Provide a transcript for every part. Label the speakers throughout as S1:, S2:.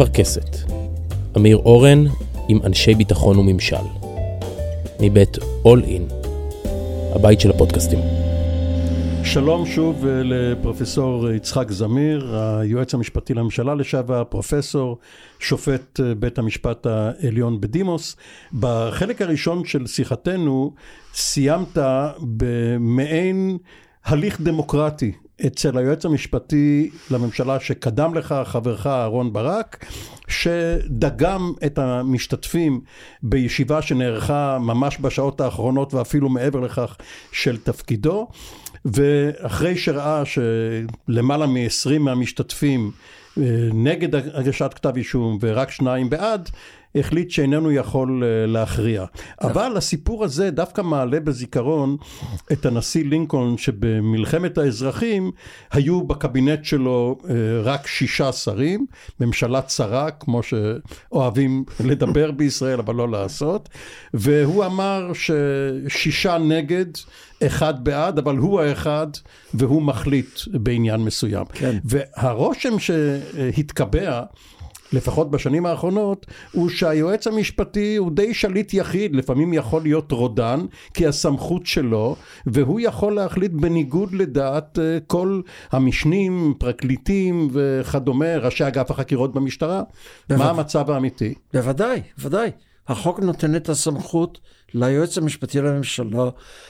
S1: אפרכסת. אמיר אורן עם אנשי ביטחון וממשל. מבית All In, הבית של הפודקאסטים.
S2: שלום שוב לפרופסור יצחק זמיר, היועץ המשפטי לממשלה לשעבר, פרופסור, שופט בית המשפט העליון בדימוס. בחלק הראשון של שיחתנו סיימת במעין הליך דמוקרטי אצל היועץ המשפטי לממשלה שקדם לך, חברך אהרון ברק, שדגם את המשתתפים בישיבה שנערכה ממש בשעות האחרונות ואפילו מעבר לכך של תפקידו, ואחרי שראה שלמעלה מ-20 מהמשתתפים נגד הגשת כתב אישום ורק 2 בעד, החליט שאיננו יכול להכריע. אבל הסיפור הזה דווקא מעלה בזיכרון את הנשיא לינקולן, שבמלחמת האזרחים היו בקבינט שלו רק 6 שרים, ממשלה צרה, כמו שאוהבים לדבר בישראל אבל לא לעשות, והוא אמר ש6 נגד, 1 בעד, אבל הוא האחד והוא מחליט בעניין מסוים. כן. והרושם שהתקבע לפחות בשנים האחרונות, הוא שהיועץ המשפטי הוא די שליט יחיד, לפעמים יכול להיות רודן, כי הסמכות שלו, והוא יכול להחליט בניגוד לדעת כל המשנים, פרקליטים וכדומה, ראשי אגף החקירות במשטרה. מה המצב האמיתי?
S3: בוודאי, ודאי. החוק נותן את הסמכות ליועץ המשפטי לממשלה.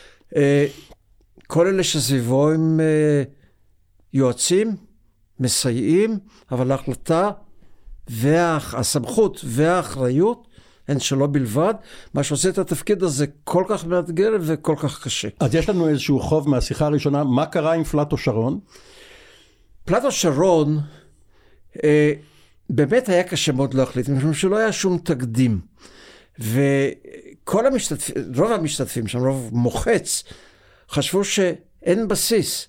S3: כל אלה שסביבו הם יועצים, מסייעים, אבל ההחלטה והסמכות והאחריות הן שלו בלבד, מה שעושה את התפקיד הזה כל כך מאתגר וכל כך קשה.
S2: אז יש לנו איזשהו חוב מהשיחה הראשונה, מה קרה עם פלטו שרון? פלטו
S3: שרון באמת היה קשה מאוד להחליט, משום שלא היה שום תקדים, וכל המשתתפים, רוב המשתתפים שם, רוב מוחץ, חשבו שאין בסיס.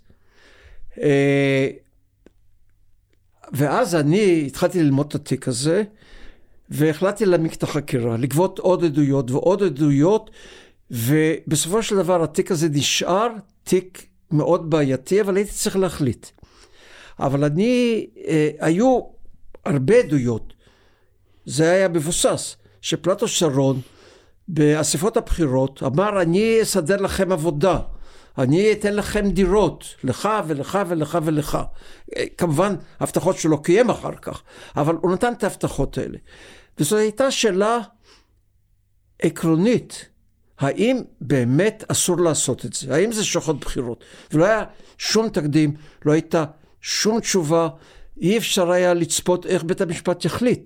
S3: ואז אני התחלתי ללמוד את התיק הזה, והחלטתי להעמיק את החקירה, לגבות עוד עדויות ועוד עדויות, ובסופו של דבר התיק הזה נשאר תיק מאוד בעייתי, אבל הייתי צריך להחליט. אבל היו הרבה עדויות, זה היה מבוסס, שפלטו שרון באספות הבחירות אמר, אני אסדר לכם עבודה, אני אתן לכם דירות, לך ולך ולך ולך. כמובן, הבטחות שלו קיים אחר כך, אבל הוא נתן את ההבטחות האלה. וזו הייתה שאלה עקרונית, האם באמת אסור לעשות את זה? האם זה שוחד בחירות? ולא היה שום תקדים, לא הייתה שום תשובה, אי אפשר היה לצפות איך בית המשפט יחליט.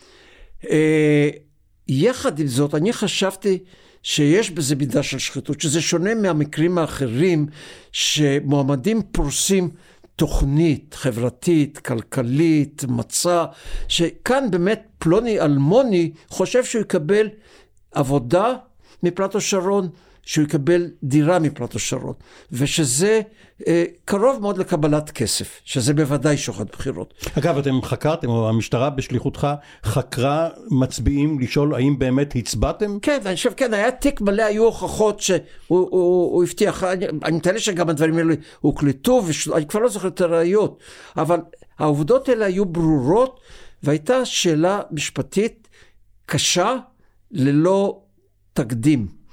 S3: יחד עם זאת, אני חשבתי שיש בזה מידה של שחיתות, שזה שונה מהמקרים האחרים, שמועמדים פורסים תוכנית חברתית, כלכלית, מצע, שכאן באמת פלוני אלמוני חושב שהוא יקבל עבודה מפלטו שרון, שהוא יקבל דירה מפלטו שרון, ושזה קרוב מאוד לקבלת כסף, שזה בוודאי שוחד בחירות.
S2: אגב, אתם חקרתם, או המשטרה בשליחותך חקרה מצביעים לשאול האם באמת הצבעתם?
S3: כן, אני חושב, כן, היה תיק מלא, היו הוכחות שהוא הבטיח, אני מתאלה שגם הדברים האלה הוקלטו, ואני כבר לא זוכר את הראיות, אבל העובדות האלה היו ברורות, והייתה שאלה משפטית קשה ללא תקדים.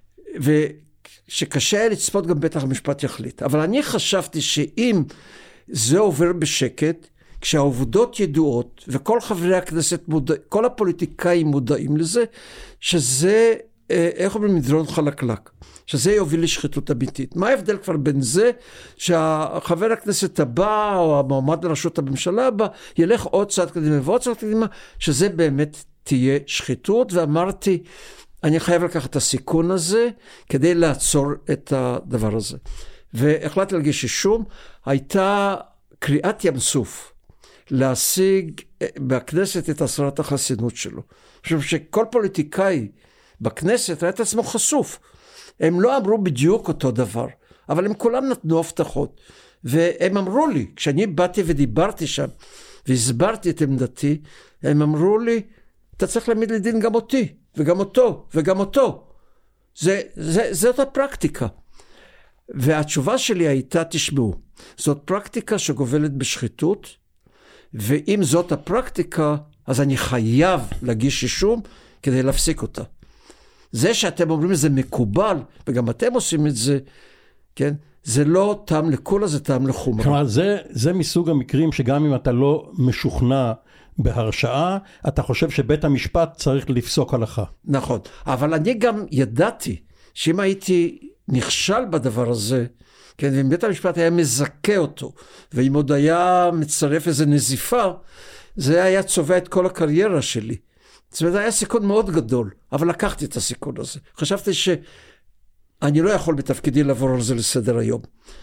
S3: ושקשה היה לצפות גם בטח המשפט יחליט. אבל אני חשבתי שאם זה עובר בשקט, כשהעובדות ידועות, וכל חברי הכנסת כל הפוליטיקאים מודעים לזה, שזה, איך אומרים, מדרון חלקלק, שזה יוביל לשחיתות אמיתית. מה ההבדל כבר בין זה, שהחבר הכנסת הבא, או המועמד לראשות הממשלה הבא, ילך עוד צעד קדימה ועוד צעד קדימה, שזה באמת תהיה שחיתות, ואמרתי, אני חייב לקחת את הסיכון הזה, כדי לעצור את הדבר הזה. והחלטתי להגיש אישום, הייתה קריאת ים סוף, להשיג בכנסת את הסרת החסינות שלו. משום שכל פוליטיקאי בכנסת ראה את עצמו חשוף. הם לא אמרו בדיוק אותו דבר, אבל הם כולם נתנו הבטחות. והם אמרו לי, כשאני באתי ודיברתי שם, והסברתי את עמדתי, הם אמרו לי, אתה צריך להעמיד לדין גם אותי, וגם אותו, וגם אותו. זאת הפרקטיקה. והתשובה שלי הייתה, תשמעו, זאת פרקטיקה שגובלת בשחיתות, ואם זאת הפרקטיקה, אז אני חייב להגיש אישום כדי להפסיק אותה. זה שאתם אומרים זה מקובל, וגם אתם עושים את זה, כן? זה לא טעם לקולה, זה טעם לחומרה.
S2: כלומר, זה מסוג המקרים שגם אם אתה לא משוכנע בהרשעה, אתה חושב שבית המשפט צריך לפסוק הלכה.
S3: נכון, אבל אני גם ידעתי שאם הייתי נכשל בדבר הזה, כן, ואם בית המשפט היה מזכה אותו, ואם עוד היה מצרף איזו נזיפה, זה היה צובע את כל הקריירה שלי. זאת אומרת, היה סיכון מאוד גדול, אבל לקחתי את הסיכון הזה. חשבתי שאני לא יכול בתפקידי לעבור על זה לסדר היום.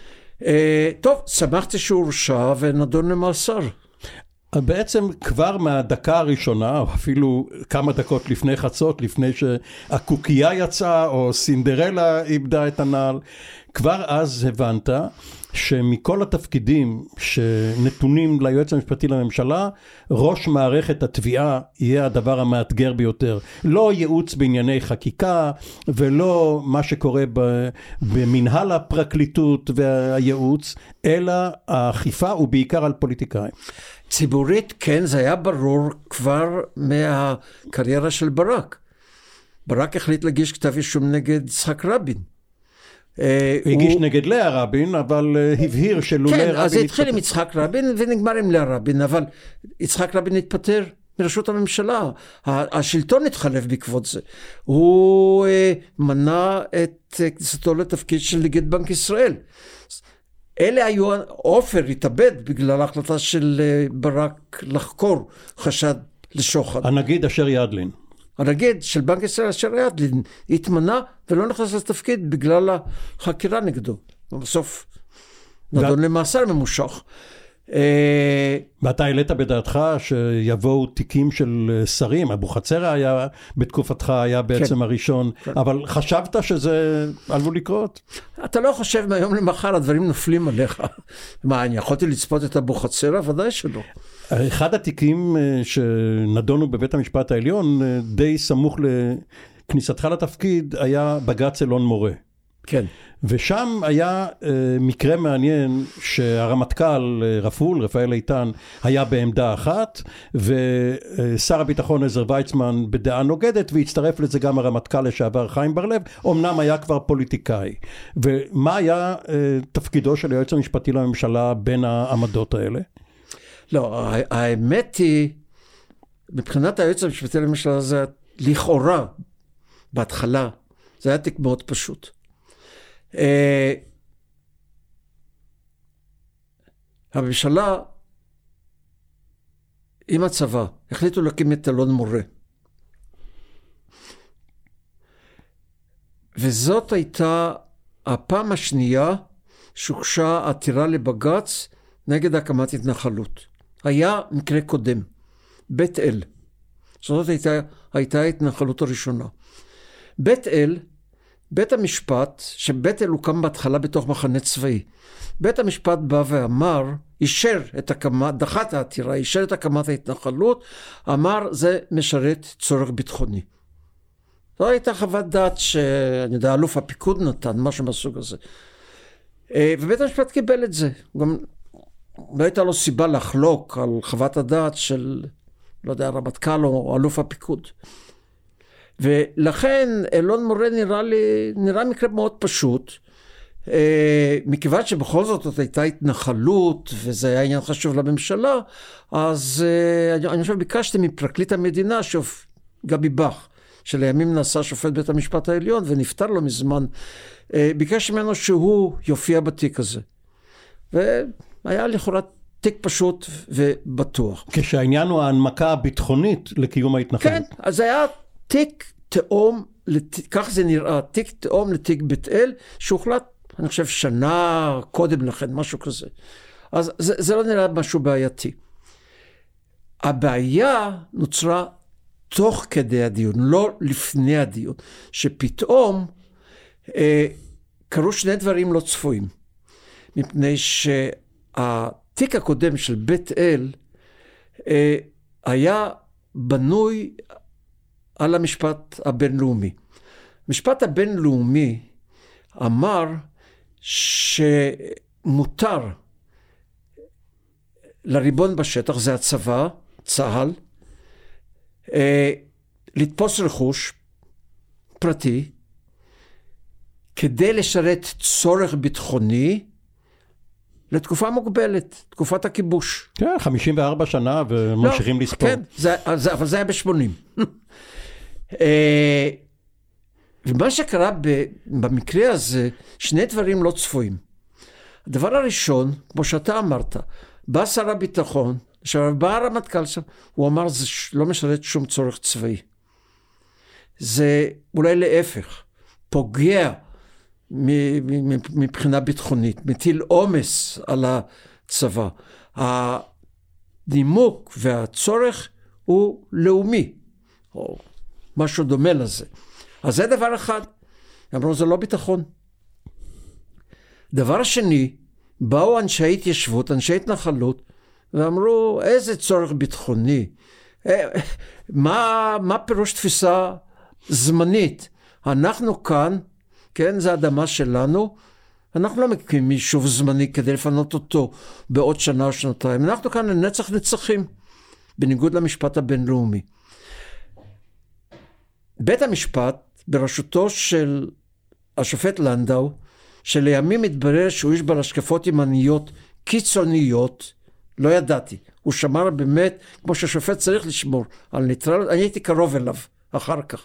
S3: טוב, שמחתי שהוא הורשע ונדון למאסר.
S2: בעצם כבר מהדקה הראשונה, או אפילו כמה דקות לפני חצות, לפני שהקוקייה יצאה, או סינדרלה איבדה את הנעל, כבר אז הבנת שמכל התפקידים שנתונים ליועץ המשפטי לממשלה, ראש מערכת התביעה יהיה הדבר המאתגר ביותר. לא ייעוץ בענייני חקיקה, ולא מה שקורה במנהל הפרקליטות והייעוץ, אלא האכיפה ובעיקר על פוליטיקאים.
S3: ציבורית, כן, זה היה ברור כבר מהקריירה של ברק. ברק החליט להגיש כתב אישום נגד יצחק רבין.
S2: הגיש נגד לאה רבין, אבל הבהיר שלולא רבין...
S3: כן, אז התחיל עם יצחק רבין ונגמר עם לאה רבין, אבל יצחק רבין התפטר מראשות הממשלה. השלטון התחלף בעקבות זה. הוא מנע את כניסתו לתפקיד של נגיד בנק ישראל. אלה היו, עופר התאבד בגלל ההחלטה של ברק לחקור חשד לשוחד.
S2: הנגיד אשר ידלין.
S3: הנגיד של בנק ישראל אשר ידלין התמנה ולא נכנס לתפקיד בגלל החקירה נגדו. ובסוף נדון למאסר ממושך.
S2: ואתה העלית בדעתך שיבואו תיקים של שרים, אבו חצרה היה בתקופתך, היה בעצם כן. הראשון, כן. אבל חשבת שזה עלול לקרות?
S3: אתה לא חושב מהיום למחר, הדברים נופלים עליך. מה, אני יכולתי לצפות את אבו חצרה? ודאי שלא.
S2: אחד התיקים שנדונו בבית המשפט העליון, די סמוך לכניסתך לתפקיד, היה בג"ץ אלון מורה.
S3: כן.
S2: ושם היה מקרה מעניין שהרמטכ"ל רפאל איתן היה בעמדה אחת, ושר הביטחון עזר ויצמן בדעה נוגדת, והצטרף לזה גם הרמטכ"ל לשעבר חיים בר-לב, אמנם היה כבר פוליטיקאי. ומה היה תפקידו של היועץ המשפטי לממשלה בין העמדות האלה?
S3: לא, האמת היא, מבחינת היועץ המשפטי לממשלה זה לכאורה, בהתחלה, זה היה תיק מאוד פשוט. הממשלה עם הצבא החליטו להקים את אלון מורה, וזאת הייתה הפעם השנייה שהוגשה עתירה לבג"ץ נגד הקמת התנחלות. היה מקרה קודם, בית אל, זאת הייתה ההתנחלות הראשונה. בית אל, בית המשפט, שבית אל הוקם בהתחלה בתוך מחנה צבאי, בית המשפט בא ואמר, אישר את הקמת, דחה את העתירה, אישר את הקמת ההתנחלות, אמר זה משרת צורך ביטחוני. זו הייתה חוות דעת שאני יודע, אלוף הפיקוד נתן, משהו מהסוג הזה. ובית המשפט קיבל את זה. גם לא הייתה לו סיבה לחלוק על חוות הדעת של, לא יודע, רמטכ"ל או אלוף הפיקוד. ולכן אלון מורה נראה מקרה מאוד פשוט, מכיוון שבכל זאת הייתה התנחלות, וזה היה עניין חשוב לממשלה, אז אני חושב ביקשתי מפרקליט המדינה, גבי בכר, שלימים נעשה שופט בית המשפט העליון, ונפטר לו מזמן, ביקש ממנו שהוא יופיע בתיק הזה. והיה לכאורה תיק פשוט ובטוח.
S2: כשהעניין הוא ההנמקה הביטחונית לקיום ההתנחלות.
S3: כן, אז זה היה תיק תאום, כך זה נראה, תיק תאום לתיק בית אל, שהוחלט, אני חושב, שנה קודם לכן, משהו כזה. אז זה לא נראה משהו בעייתי. הבעיה נוצרה תוך כדי הדיון, לא לפני הדיון, שפתאום קרו שני דברים לא צפויים. מפני שהתיק הקודם של בית אל היה בנוי על המשפט הבינלאומי. המשפט הבינלאומי אמר שמותר לריבון בשטח, זה הצבא, צה"ל, לתפוס רכוש פרטי, כדי לשרת צורך ביטחוני, לתקופה מוגבלת, תקופת הכיבוש.
S2: כן, 54 שנה וממשיכים לספור.
S3: כן, אבל זה היה ב-80. ומה שקרה במקרה הזה, שני דברים לא צפויים. הדבר הראשון, כמו שאתה אמרת, בא שר הביטחון, עכשיו בא הרמטכ"ל שם, הוא אמר, זה לא משרת שום צורך צבאי. זה אולי להפך, פוגע מבחינה ביטחונית, מטיל עומס על הצבא. הנימוק והצורך הוא לאומי, או משהו דומה לזה. אז זה דבר אחד, אמרו זה לא ביטחון. דבר שני, באו אנשי התיישבות, אנשי התנחלות, ואמרו איזה צורך ביטחוני, מה פירוש תפיסה זמנית? אנחנו כאן, כן, זה האדמה שלנו, אנחנו לא מקימים יישוב זמני כדי לפנות אותו בעוד שנה או שנתיים, אנחנו כאן לנצח נצחים, בניגוד למשפט הבינלאומי. בית המשפט, בראשותו של השופט לנדאו, שלימים התברר שהוא איש בעל השקפות ימניות קיצוניות, לא ידעתי, הוא שמר באמת, כמו שהשופט צריך לשמור, על ניטרליות, אני הייתי קרוב אליו אחר כך.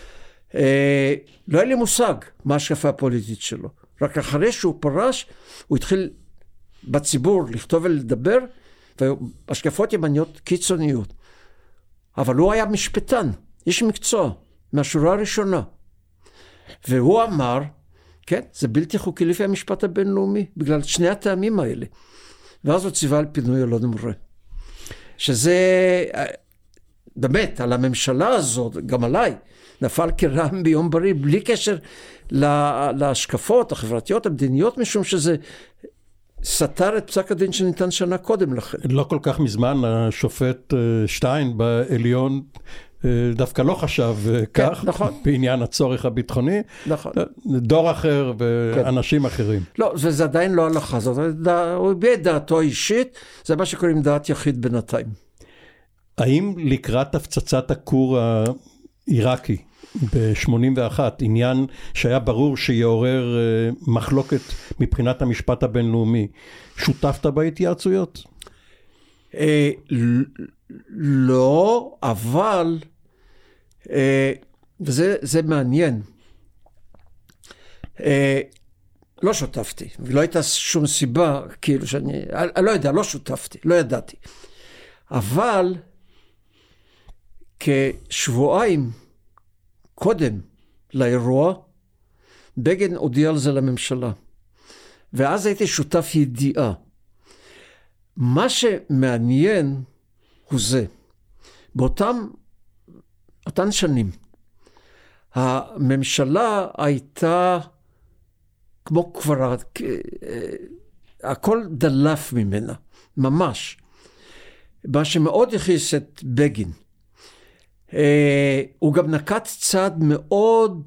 S3: לא היה לי מושג מה ההשקפה הפוליטית שלו, רק אחרי שהוא פרש, הוא התחיל בציבור לכתוב ולדבר, והשקפות ימניות קיצוניות. אבל הוא היה משפטן, איש מקצוע, מהשורה הראשונה. והוא אמר, כן, זה בלתי חוקי לפי המשפט הבינלאומי, בגלל שני הטעמים האלה. ואז הוא ציווה על פינוי אלון מורה. שזה, באמת, על הממשלה הזאת, גם עליי, נפל כרעם ביום בריא, בלי קשר להשקפות החברתיות, המדיניות, משום שזה סתר את פסק הדין שניתן שנה קודם לכן.
S2: לא כל כך מזמן, השופט שטיין בעליון, דווקא לא חשב כך,
S3: נכון.
S2: בעניין הצורך הביטחוני,
S3: נכון.
S2: דור אחר ואנשים כן. אחרים.
S3: לא, וזה עדיין לא הלכה, הוא הביע את דעתו האישית, זה מה שקוראים דעת יחיד בינתיים.
S2: האם לקראת הפצצת הכור העיראקי ב-81, עניין שהיה ברור שיעורר מחלוקת מבחינת המשפט הבינלאומי, שותפת בהתייעצויות?
S3: לא, אבל וזה מעניין, לא שותפתי, ולא הייתה שום סיבה, כאילו שאני, לא יודע, לא שותפתי, לא ידעתי, אבל כשבועיים קודם לאירוע, בגין הודיע על זה לממשלה, ואז הייתי שותף ידיעה. מה שמעניין הוא זה, באותן שנים, הממשלה הייתה כמו כבר, הכל דלף ממנה, ממש. מה שמאוד הכניס את בגין. הוא גם נקט צעד מאוד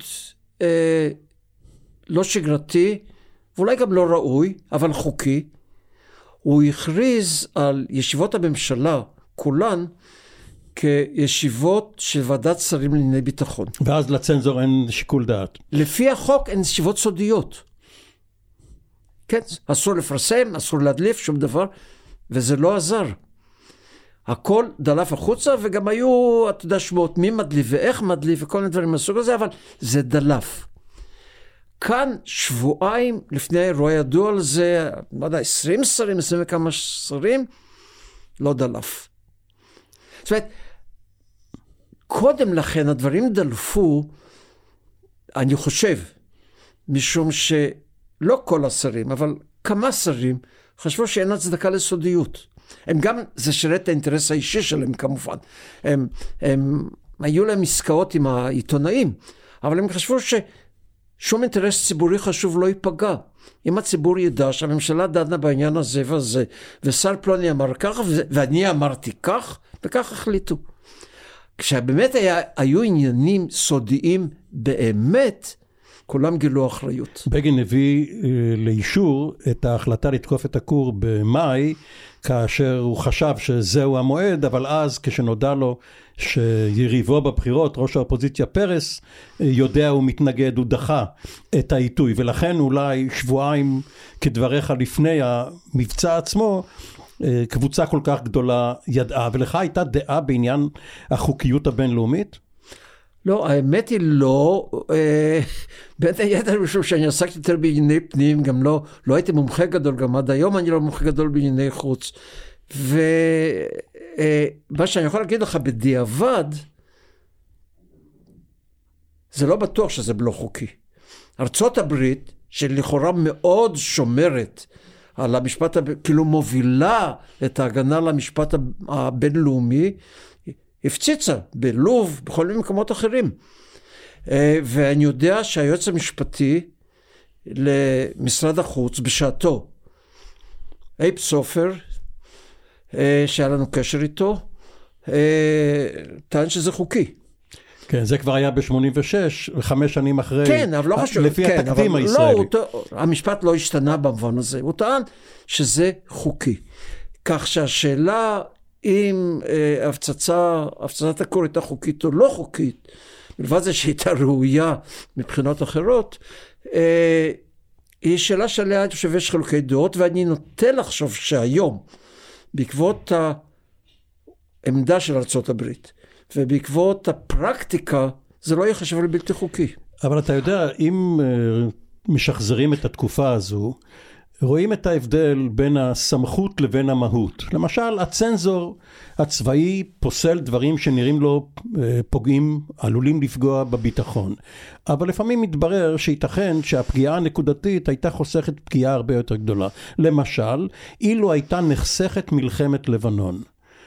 S3: לא שגרתי, ואולי גם לא ראוי, אבל חוקי. הוא הכריז על ישיבות הממשלה, כולן, כישיבות של ועדת שרים לענייני ביטחון.
S2: ואז לצנזור אין שיקול דעת.
S3: לפי החוק אין ישיבות סודיות. כן, אסור לפרסם, אסור להדליף, שום דבר, וזה לא עזר. הכל דלף החוצה, וגם היו, אתה יודע, שמות מי מדליף ואיך מדליף, וכל מיני דברים מהסוג הזה, אבל זה דלף. כאן שבועיים לפני האירוע ידוע על זה, לא יודע, 20 שרים, 20 וכמה שרים, לא דלף. זאת אומרת, קודם לכן הדברים דלפו, אני חושב, משום שלא כל השרים, אבל כמה שרים, חשבו שאין הצדקה לסודיות. הם גם, זה שירת את האינטרס האישי שלהם כמובן. הם היו להם עסקאות עם העיתונאים, אבל הם חשבו ששום אינטרס ציבורי חשוב לא ייפגע. אם הציבור ידע שהממשלה דנה בעניין הזה וזה, ושר פלוני אמר כך, ואני אמרתי כך, וכך החליטו. כשבאמת היו עניינים סודיים באמת, כולם גילו אחריות.
S2: בגין הביא לאישור את ההחלטה לתקוף את הכור במאי, כאשר הוא חשב שזהו המועד, אבל אז כשנודע לו שיריבו בבחירות, ראש האופוזיציה פרס, יודע הוא מתנגד, הוא דחה את העיתוי, ולכן אולי שבועיים כדבריך לפני המבצע עצמו, קבוצה כל כך גדולה ידעה, ולך הייתה דעה בעניין החוקיות הבינלאומית?
S3: לא, האמת היא לא, בין היתר משום שאני עסקתי יותר בענייני פנים, גם לא הייתי מומחה גדול, גם עד היום אני לא מומחה גדול בענייני חוץ, ומה שאני יכול להגיד לך בדיעבד, זה לא בטוח שזה לא חוקי. ארצות הברית, שלכאורה מאוד שומרת על המשפט, כאילו מובילה את ההגנה למשפט הבינלאומי, הפציצה בלוב, בכל מיני מקומות אחרים. ואני יודע שהיועץ המשפטי למשרד החוץ בשעתו, אייב סופר, שהיה לנו קשר איתו, טען שזה חוקי.
S2: כן, זה כבר היה ב-86, 5 שנים אחרי,
S3: כן, אבל לא חשוב,
S2: לפי
S3: כן,
S2: התקדים
S3: אבל
S2: הישראלי.
S3: לא, המשפט לא השתנה במובן הזה, הוא טען שזה חוקי. כך שהשאלה אם הפצצת הכור הייתה חוקית או לא חוקית, מלבד זה שהייתה ראויה מבחינות אחרות, היא שאלה שעליה אני חושב יש חילוקי דעות, ואני נוטה לחשוב שהיום, בעקבות העמדה של ארצות הברית, ובעקבות הפרקטיקה, זה לא יחשב לבלתי חוקי.
S2: אבל אתה יודע, אם משחזרים את התקופה הזו, רואים את ההבדל בין הסמכות לבין המהות. למשל, הצנזור הצבאי פוסל דברים שנראים לו פוגעים, עלולים לפגוע בביטחון. אבל לפעמים מתברר שייתכן שהפגיעה הנקודתית הייתה חוסכת פגיעה הרבה יותר גדולה. למשל, אילו הייתה נחסכת מלחמת לבנון,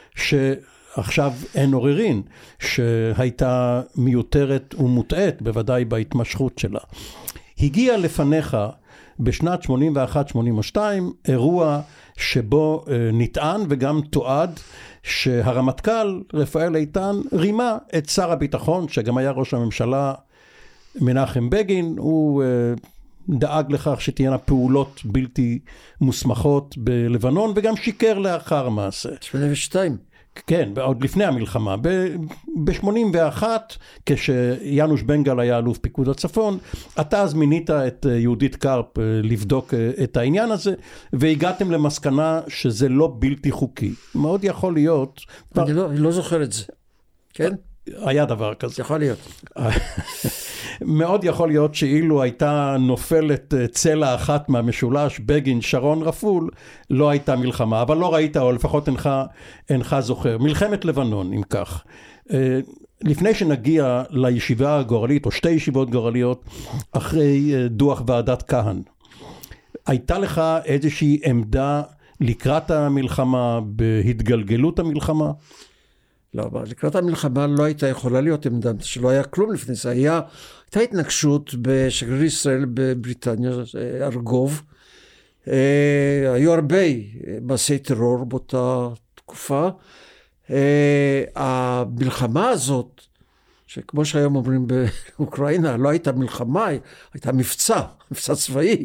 S2: שעכשיו אין עוררין, שהייתה מיותרת ומוטעת, בוודאי בהתמשכות שלה. הגיע לפניך בשנת 81-82 אירוע שבו נטען וגם תועד שהרמטכ"ל רפאל איתן רימה את שר הביטחון, שגם היה ראש הממשלה מנחם בגין. הוא דאג לכך שתהיינה פעולות בלתי מוסמכות בלבנון, וגם שיקר לאחר מעשה.
S3: 82.
S2: כן, עוד לפני המלחמה. ב-81, כשיאנוש בנגל היה אלוף פיקוד הצפון, אתה אז מינית את יהודית קרפ לבדוק את העניין הזה, והגעתם למסקנה שזה לא בלתי חוקי. מאוד יכול להיות...
S3: אני לא זוכר את זה. כן?
S2: היה דבר כזה.
S3: יכול להיות.
S2: מאוד יכול להיות שאילו הייתה נופלת צלע אחת מהמשולש, בגין, שרון, רפול, לא הייתה מלחמה, אבל לא ראית, או לפחות אינך זוכר. מלחמת לבנון, אם כך. לפני שנגיע לישיבה הגורלית, או 2 ישיבות גורליות, אחרי דוח ועדת כהן, הייתה לך איזושהי עמדה לקראת המלחמה, בהתגלגלות המלחמה?
S3: לא, לקראת המלחמה לא הייתה יכולה להיות עמדה, שלא היה כלום לפני זה. הייתה התנגשות בשגריר ישראל בבריטניה, ארגוב. היו הרבה מעשי טרור באותה תקופה. המלחמה הזאת, שכמו שהיום אומרים באוקראינה, לא הייתה מלחמה, הייתה מבצע צבאי.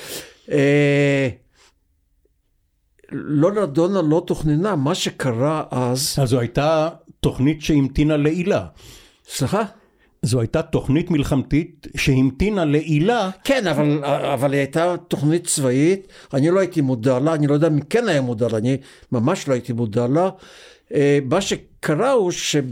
S3: לא נדונה, לא תוכננה. מה שקרה אז...
S2: אז זו הייתה תוכנית שהמתינה לעילה.
S3: סליחה?
S2: זו הייתה תוכנית מלחמתית שהמתינה לעילה.
S3: כן, אבל היא הייתה תוכנית צבאית. אני לא הייתי מודע לה, אני לא יודע מי כן היה מודע לה, אני ממש לא הייתי מודע לה. מה שקרה הוא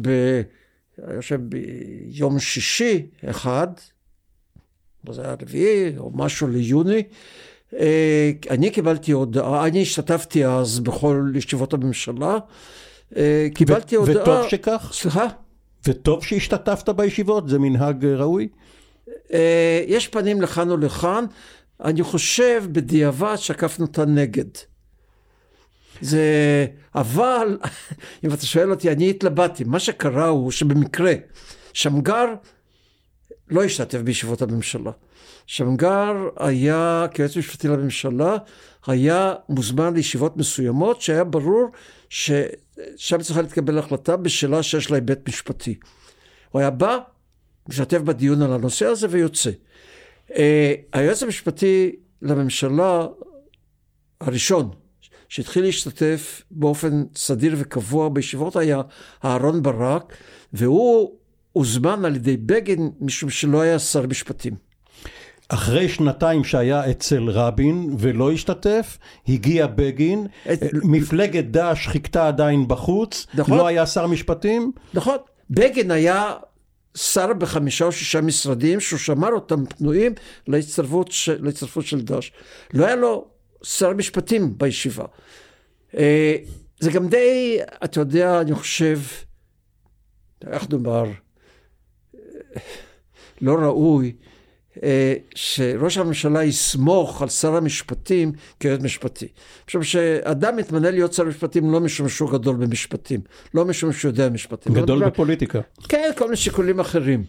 S3: ביום שישי אחד, זה היה רביעי או משהו ליוני, אני קיבלתי הודעה, אני השתתפתי אז בכל ישיבות הממשלה, קיבלתי הודעה...
S2: וטוב שכך?
S3: סליחה?
S2: וטוב שהשתתפת בישיבות, זה מנהג ראוי?
S3: יש פנים לכאן או לכאן, אני חושב בדיעבד שקפנו את הנגד. אבל, אם אתה שואל אותי, אני התלבטתי. מה שקרה הוא שבמקרה, שמגר לא השתתף בישיבות הממשלה. שמגר היה, כיועץ משפטי לממשלה, היה מוזמן לישיבות מסוימות, שהיה ברור ששם צריכה להתקבל החלטה בשאלה שיש לה בית משפטי. הוא היה בא, משתתף בדיון על הנושא הזה ויוצא. היועץ המשפטי לממשלה הראשון, שהתחיל להשתתף באופן סדיר וקבוע בישיבות, היה אהרון ברק, והוא הוזמן על ידי בגין משום שלא היה שר משפטים.
S2: אחרי שנתיים שהיה אצל רבין ולא השתתף, הגיע בגין, מפלגת ד"ש חיכתה עדיין בחוץ, נכון? לא היה שר משפטים?
S3: נכון, בגין היה שר ב5 או 6 משרדים, שהוא שמר אותם פנויים להצטרפות של ד"ש. לא היה לו שר משפטים בישיבה. זה גם די, אתה יודע, אני חושב, איך נאמר, לא ראוי, שראש הממשלה יסמוך על שר המשפטים כיועץ משפטי. משום שאדם מתמנה להיות שר המשפטים לא משום שהוא גדול במשפטים, לא משום שהוא יודע משפטים.
S2: גדול בפוליטיקה.
S3: כן, כל מיני שיקולים אחרים.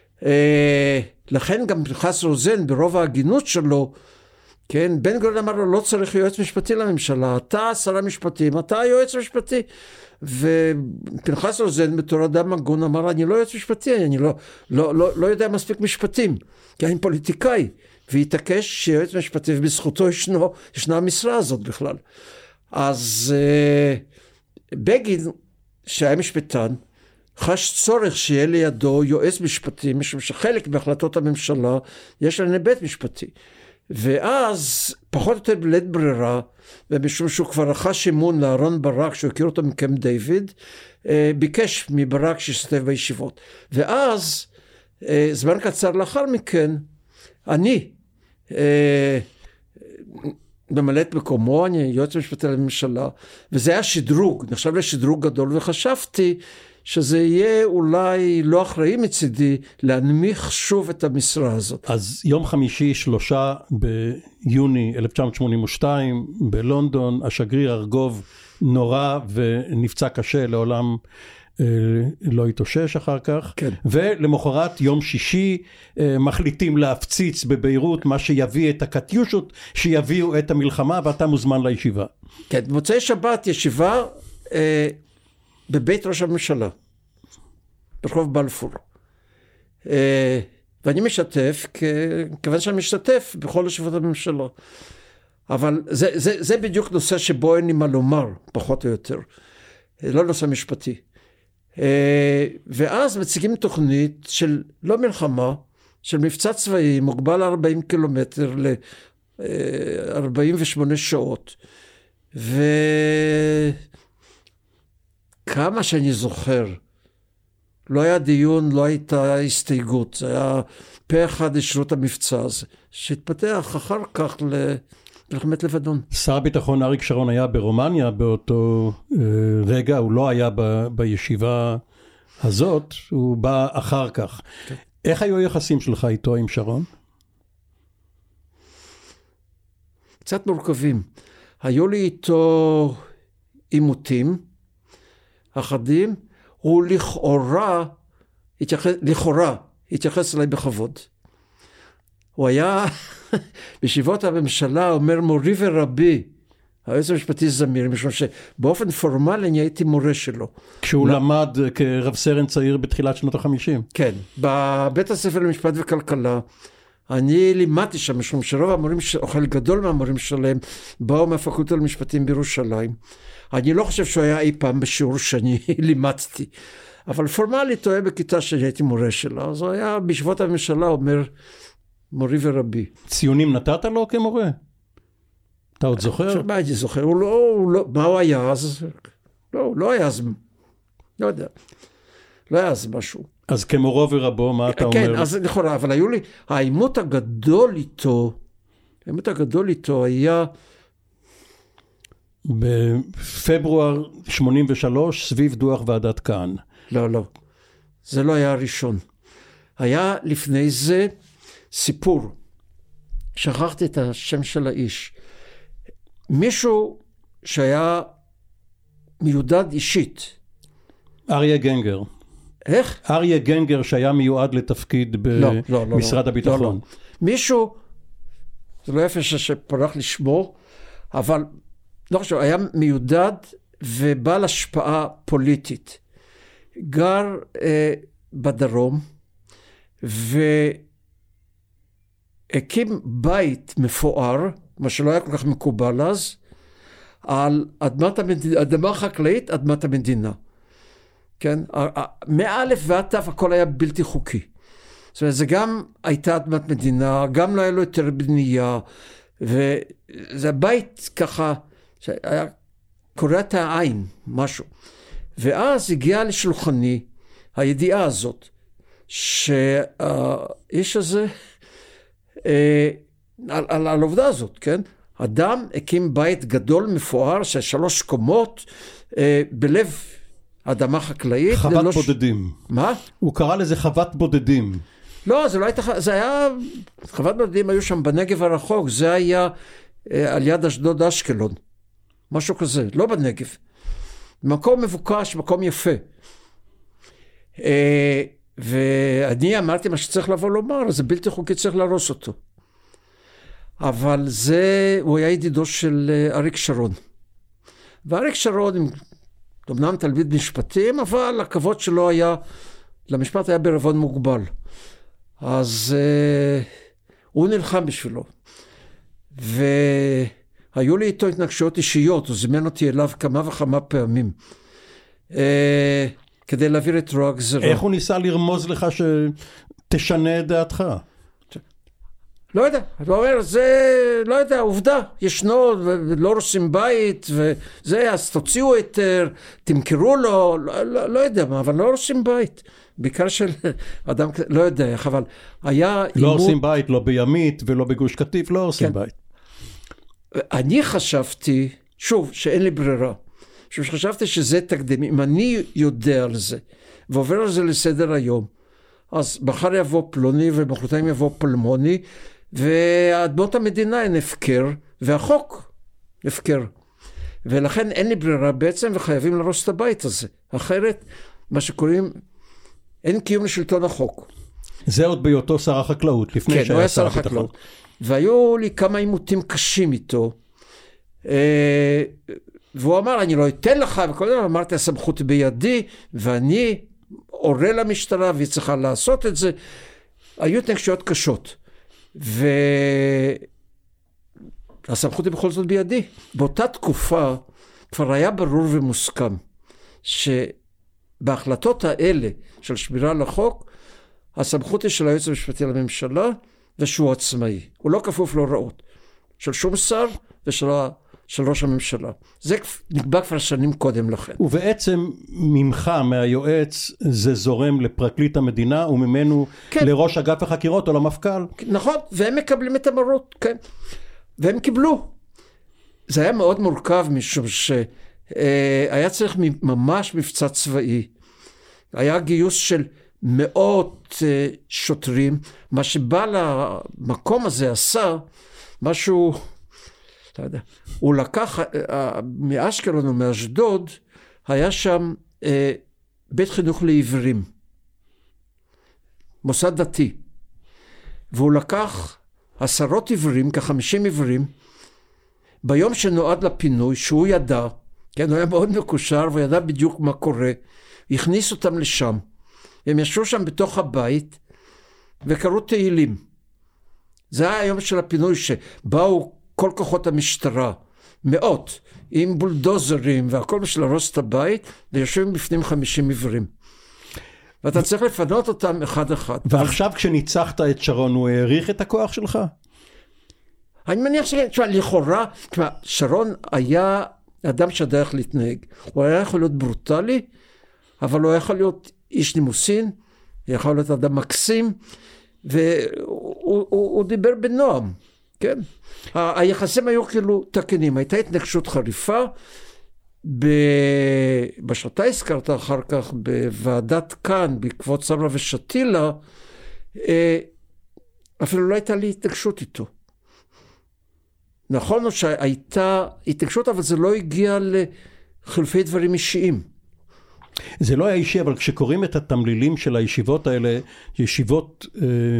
S3: לכן גם פנחס רוזן, ברוב ההגינות שלו, כן, בן גוריון אמר לו, לא צריך יועץ משפטי לממשלה, אתה שר המשפטים, אתה היועץ המשפטי. ופנחס רוזן בתור אדם הגון אמר, אני לא יועץ משפטי, אני לא יודע מספיק משפטים, כי אני פוליטיקאי, והתעקש שיועץ משפטי, ובזכותו ישנה המשרה הזאת בכלל. אז בגין, שהיה משפטן, חש צורך שיהיה לידו יועץ משפטי, משום שחלק בהחלטות הממשלה יש להם בית משפטי. ואז פחות או יותר בלית ברירה, ומשום שהוא כבר רכש אמון לאהרון ברק, שהוא הכיר אותו מקמפ דיוויד, ביקש מברק שישתתף בישיבות. ואז, זמן קצר לאחר מכן, אני ממלא את מקומו, אני יועץ משפטי לממשלה, וזה היה שדרוג, נחשב לשדרוג גדול, וחשבתי שזה יהיה אולי לא אחראי מצידי להנמיך שוב את המשרה הזאת.
S2: אז יום חמישי 3 ביוני 1982 בלונדון, השגריר ארגוב נורא ונפצע קשה, לעולם לא התאושש אחר כך,
S3: כן.
S2: ולמחרת יום שישי מחליטים להפציץ בביירות, מה שיביא את הקטיושות שיביאו את המלחמה, ואתה מוזמן לישיבה.
S3: כן, במוצאי שבת ישיבה בבית ראש הממשלה, ברחוב בלפור. ואני משתף, כיוון שאני משתתף בכל ישיבות הממשלה. אבל זה בדיוק נושא שבו אין לי מה לומר, פחות או יותר. לא נושא משפטי. ואז מציגים תוכנית של לא מלחמה, של מבצע צבאי, מוגבל 40 קילומטר ל-48 שעות. כמה שאני זוכר, לא היה דיון, לא הייתה הסתייגות, זה היה פה אחד לשירות המבצע הזה, שהתפתח אחר כך למלחמת לבנון.
S2: שר הביטחון אריק שרון היה ברומניה באותו רגע, הוא לא היה בישיבה הזאת, הוא בא אחר כך. Okay. איך היו היחסים שלך איתו עם שרון?
S3: קצת מורכבים. היו לי איתו עימותים, אחדים, הוא לכאורה התייחס אליי בכבוד. הוא היה בישיבות הממשלה אומר מורי ורבי, היועץ המשפטי זמיר, משום שבאופן פורמלי אני הייתי מורה שלו.
S2: כשהוא למד כרב סרן צעיר בתחילת שנות ה-50.
S3: כן, בבית הספר למשפט וכלכלה, אני לימדתי שם, משום שרוב המורים, או חלק גדול מהמורים שלהם, באו מהפקולטה למשפטים בירושלים. אני לא חושב שהוא היה אי פעם בשיעור שאני לימדתי, אבל פורמלית הוא היה בכיתה שאני הייתי מורה שלה, אז הוא היה בישיבות הממשלה אומר מורי ורבי.
S2: ציונים נתת לו כמורה? אתה עוד זוכר?
S3: מה הייתי זוכר? הוא לא, מה הוא היה אז? לא, הוא לא היה אז, לא יודע, לא היה אז משהו.
S2: אז כמורו ורבו, מה אתה אומר?
S3: כן, אז לכאורה, אבל היו לי, העימות הגדול איתו היה
S2: בפברואר 83 סביב דוח ועדת כהן.
S3: לא, זה לא היה הראשון. היה לפני זה סיפור, שכחתי את השם של האיש, מישהו שהיה מיודד אישית.
S2: אריה גנגר.
S3: איך?
S2: אריה גנגר שהיה מיועד לתפקיד במשרד הביטחון.
S3: לא. מישהו, זה לא יפה שפרח לשמו, אבל לא חושב, היה מיודד ובעל השפעה פוליטית. גר בדרום, הקים בית מפואר, מה שלא היה כל כך מקובל אז, על אדמה חקלאית, אדמת המדינה. כן? מאלף ועד תף הכל היה בלתי חוקי. זאת אומרת, זה גם הייתה אדמת מדינה, גם לא היה לו יותר בנייה, וזה בית ככה, שהיה קורע את העין, משהו. ואז הגיעה לשולחני הידיעה הזאת, שהאיש הזה, על העובדה הזאת, כן? אדם הקים בית גדול מפואר של 3 קומות, בלב אדמה חקלאית.
S2: חוות בודדים.
S3: מה?
S2: הוא קרא לזה חוות בודדים.
S3: לא, זה לא הייתה, זה היה, חוות בודדים היו שם בנגב הרחוק, זה היה על יד אשדוד אשקלון, משהו כזה, לא בנגב. מקום מבוקש, מקום יפה. ואני אמרתי מה שצריך לבוא לומר, זה בלתי חוקי, צריך להרוס אותו. אבל הוא היה ידידו של אריק שרון. ואריק שרון, אמנם תלמיד משפטים, אבל הכבוד שלו היה, למשפט היה בערבון מוגבל. אז הוא נלחם בשבילו. והיו לי איתו התנגשויות אישיות, הוא זימן אותי אליו כמה וכמה פעמים, כדי להעביר את רוע הגזרה.
S2: איך הוא ניסה לרמוז לך שתשנה את דעתך?
S3: לא יודע, הוא אומר, זה, לא יודע, עובדה, ישנו, לא הורסים בית, וזה, אז תוציאו היתר, תמכרו לו, לא יודע מה, אבל לא הורסים בית. בעיקר של אדם, לא יודע איך, אבל היה...
S2: לא הורסים בית, לא בימית ולא בגוש קטיף, לא הורסים בית.
S3: אני חשבתי, שוב, שאין לי ברירה. חשבתי שזה תקדים. אם אני יודע על זה, ועובר על זה לסדר היום, אז מחר יבוא פלוני ובחרתיים יבוא פלמוני, ואדמות המדינה הן הפקר, והחוק הפקר. ולכן אין לי ברירה בעצם, וחייבים להרוס את הבית הזה. אחרת, מה שקוראים, אין קיום לשלטון החוק.
S2: זה עוד בהיותו שר החקלאות, לפני
S3: כן,
S2: שהיה שר החקלאות.
S3: והיו לי כמה עימותים קשים איתו, והוא אמר, אני לא אתן לך, וכל דבר, אמרתי, הסמכות בידי, ואני אורה למשטרה, והיא צריכה לעשות את זה. היו התנגשויות קשות. והסמכות היא בכל זאת בידי. באותה תקופה, כבר היה ברור ומוסכם, שבהחלטות האלה של שמירה על החוק, הסמכות היא של היועץ המשפטי לממשלה, ושהוא עצמאי. הוא לא כפוף להוראות של שום שר ושל ראש הממשלה. זה נקבע כבר שנים קודם לכן.
S2: ובעצם ממך, מהיועץ, זה זורם לפרקליט המדינה, וממנו כן. לראש אגף החקירות או למפכ"ל.
S3: נכון, והם מקבלים את המרות, כן. והם קיבלו. זה היה מאוד מורכב, משום שהיה צריך ממש מבצע צבאי. היה גיוס של מאות שוטרים, מה שבא למקום הזה עשה, משהו, לא יודע, הוא לקח מאשקלון או מאשדוד, היה שם בית חינוך לעיוורים, מוסד דתי, והוא לקח 10 עיוורים, כ-50 עיוורים, ביום שנועד לפינוי, שהוא ידע, כן, הוא היה מאוד מקושר, והוא ידע בדיוק מה קורה, הכניס אותם לשם, הם ישבו שם בתוך הבית, וקראו תהילים. זה היה היום של הפינוי, שבאו כל כוחות המשטרה, מאות, עם בולדוזרים, והכל בשביל להרוס את הבית, ויושבים בפנים 50 עיוורים. ואתה צריך לפנות אותם אחד אחד.
S2: ועכשיו כשניצחת את שרון, הוא העריך את הכוח שלך?
S3: אני מניח לכאורה, שרון היה אדם שידע איך להתנהג. הוא היה יכול להיות ברוטלי, אבל הוא היה יכול להיות איש נימוסין, יכול להיות אדם מקסים, והוא דיבר בנועם, כן? היחסים היו כאילו תקנים, הייתה התנגשות חריפה, בשעתה הזכרת אחר כך, בוועדת כאן, בעקבות סברה ושתילה, אפילו לא הייתה לי התנגשות איתו. נכון שהייתה התנגשות, אבל זה לא הגיע לחילופי דברים אישיים.
S2: זה לא היה אישי, אבל כשקוראים את התמלילים של הישיבות האלה, ישיבות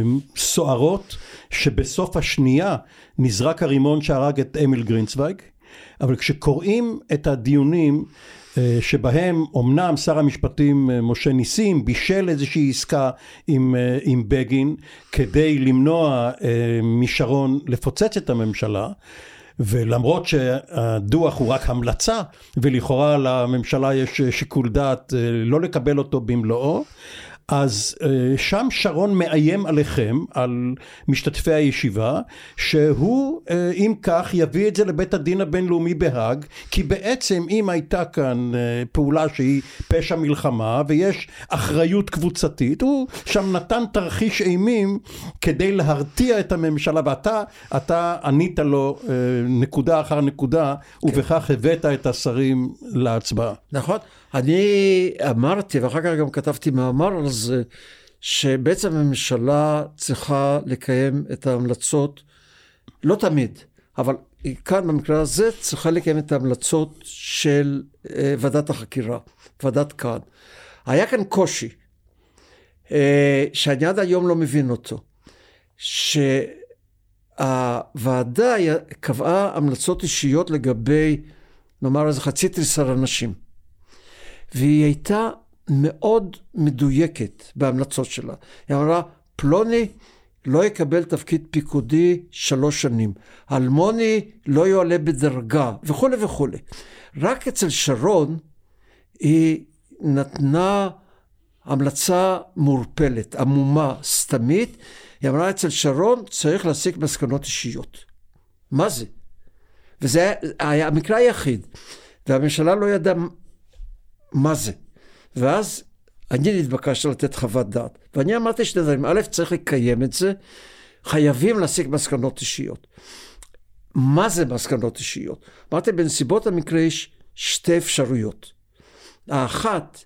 S2: סוערות, שבסוף השנייה נזרק הרימון שהרג את אמיל גרינצוויג, אבל כשקוראים את הדיונים שבהם אומנם שר המשפטים משה ניסים בישל איזושהי עסקה עם בגין כדי למנוע משרון לפוצץ את הממשלה, ולמרות שהדוח הוא רק המלצה ולכאורה לממשלה יש שיקול דעת לא לקבל אותו במלואו, אז שם שרון מאיים עליכם, על משתתפי הישיבה, שהוא אם כך יביא את זה לבית הדין הבינלאומי בהאג, כי בעצם אם הייתה כאן פעולה שהיא פשע מלחמה ויש אחריות קבוצתית, הוא שם נתן תרחיש אימים כדי להרתיע את הממשלה, ואתה ענית לו נקודה אחר נקודה, ובכך הבאת את השרים להצבעה.
S3: נכון. אני אמרתי, ואחר כך גם כתבתי מאמר על זה, שבעצם הממשלה צריכה לקיים את ההמלצות, לא תמיד, אבל כאן במקרה הזה צריכה לקיים את ההמלצות של ועדת החקירה, ועדת כאן. היה כאן קושי, שאני עד היום לא מבין אותו, שהוועדה קבעה המלצות אישיות לגבי, נאמר איזה חצי תריסר אנשים, והיא הייתה מאוד מדויקת בהמלצות שלה. היא אמרה, פלוני לא יקבל תפקיד פיקודי 3 שנים, אלמוני לא יועלה בדרגה, וכו' וכו'. רק אצל שרון היא נתנה המלצה מורפלת, עמומה, סתמית. היא אמרה, אצל שרון צריך להסיק מסקנות אישיות. מה זה? וזה היה המקרה היחיד, והממשלה לא ידעה מה זה. ואז אני נתבקשתי לתת חוות דעת. ואני אמרתי שני דברים. א', צריך לקיים את זה. חייבים להסיק מסקנות אישיות. מה זה מסקנות אישיות? אמרתי, בנסיבות המקרה יש 2 אפשרויות. האחת,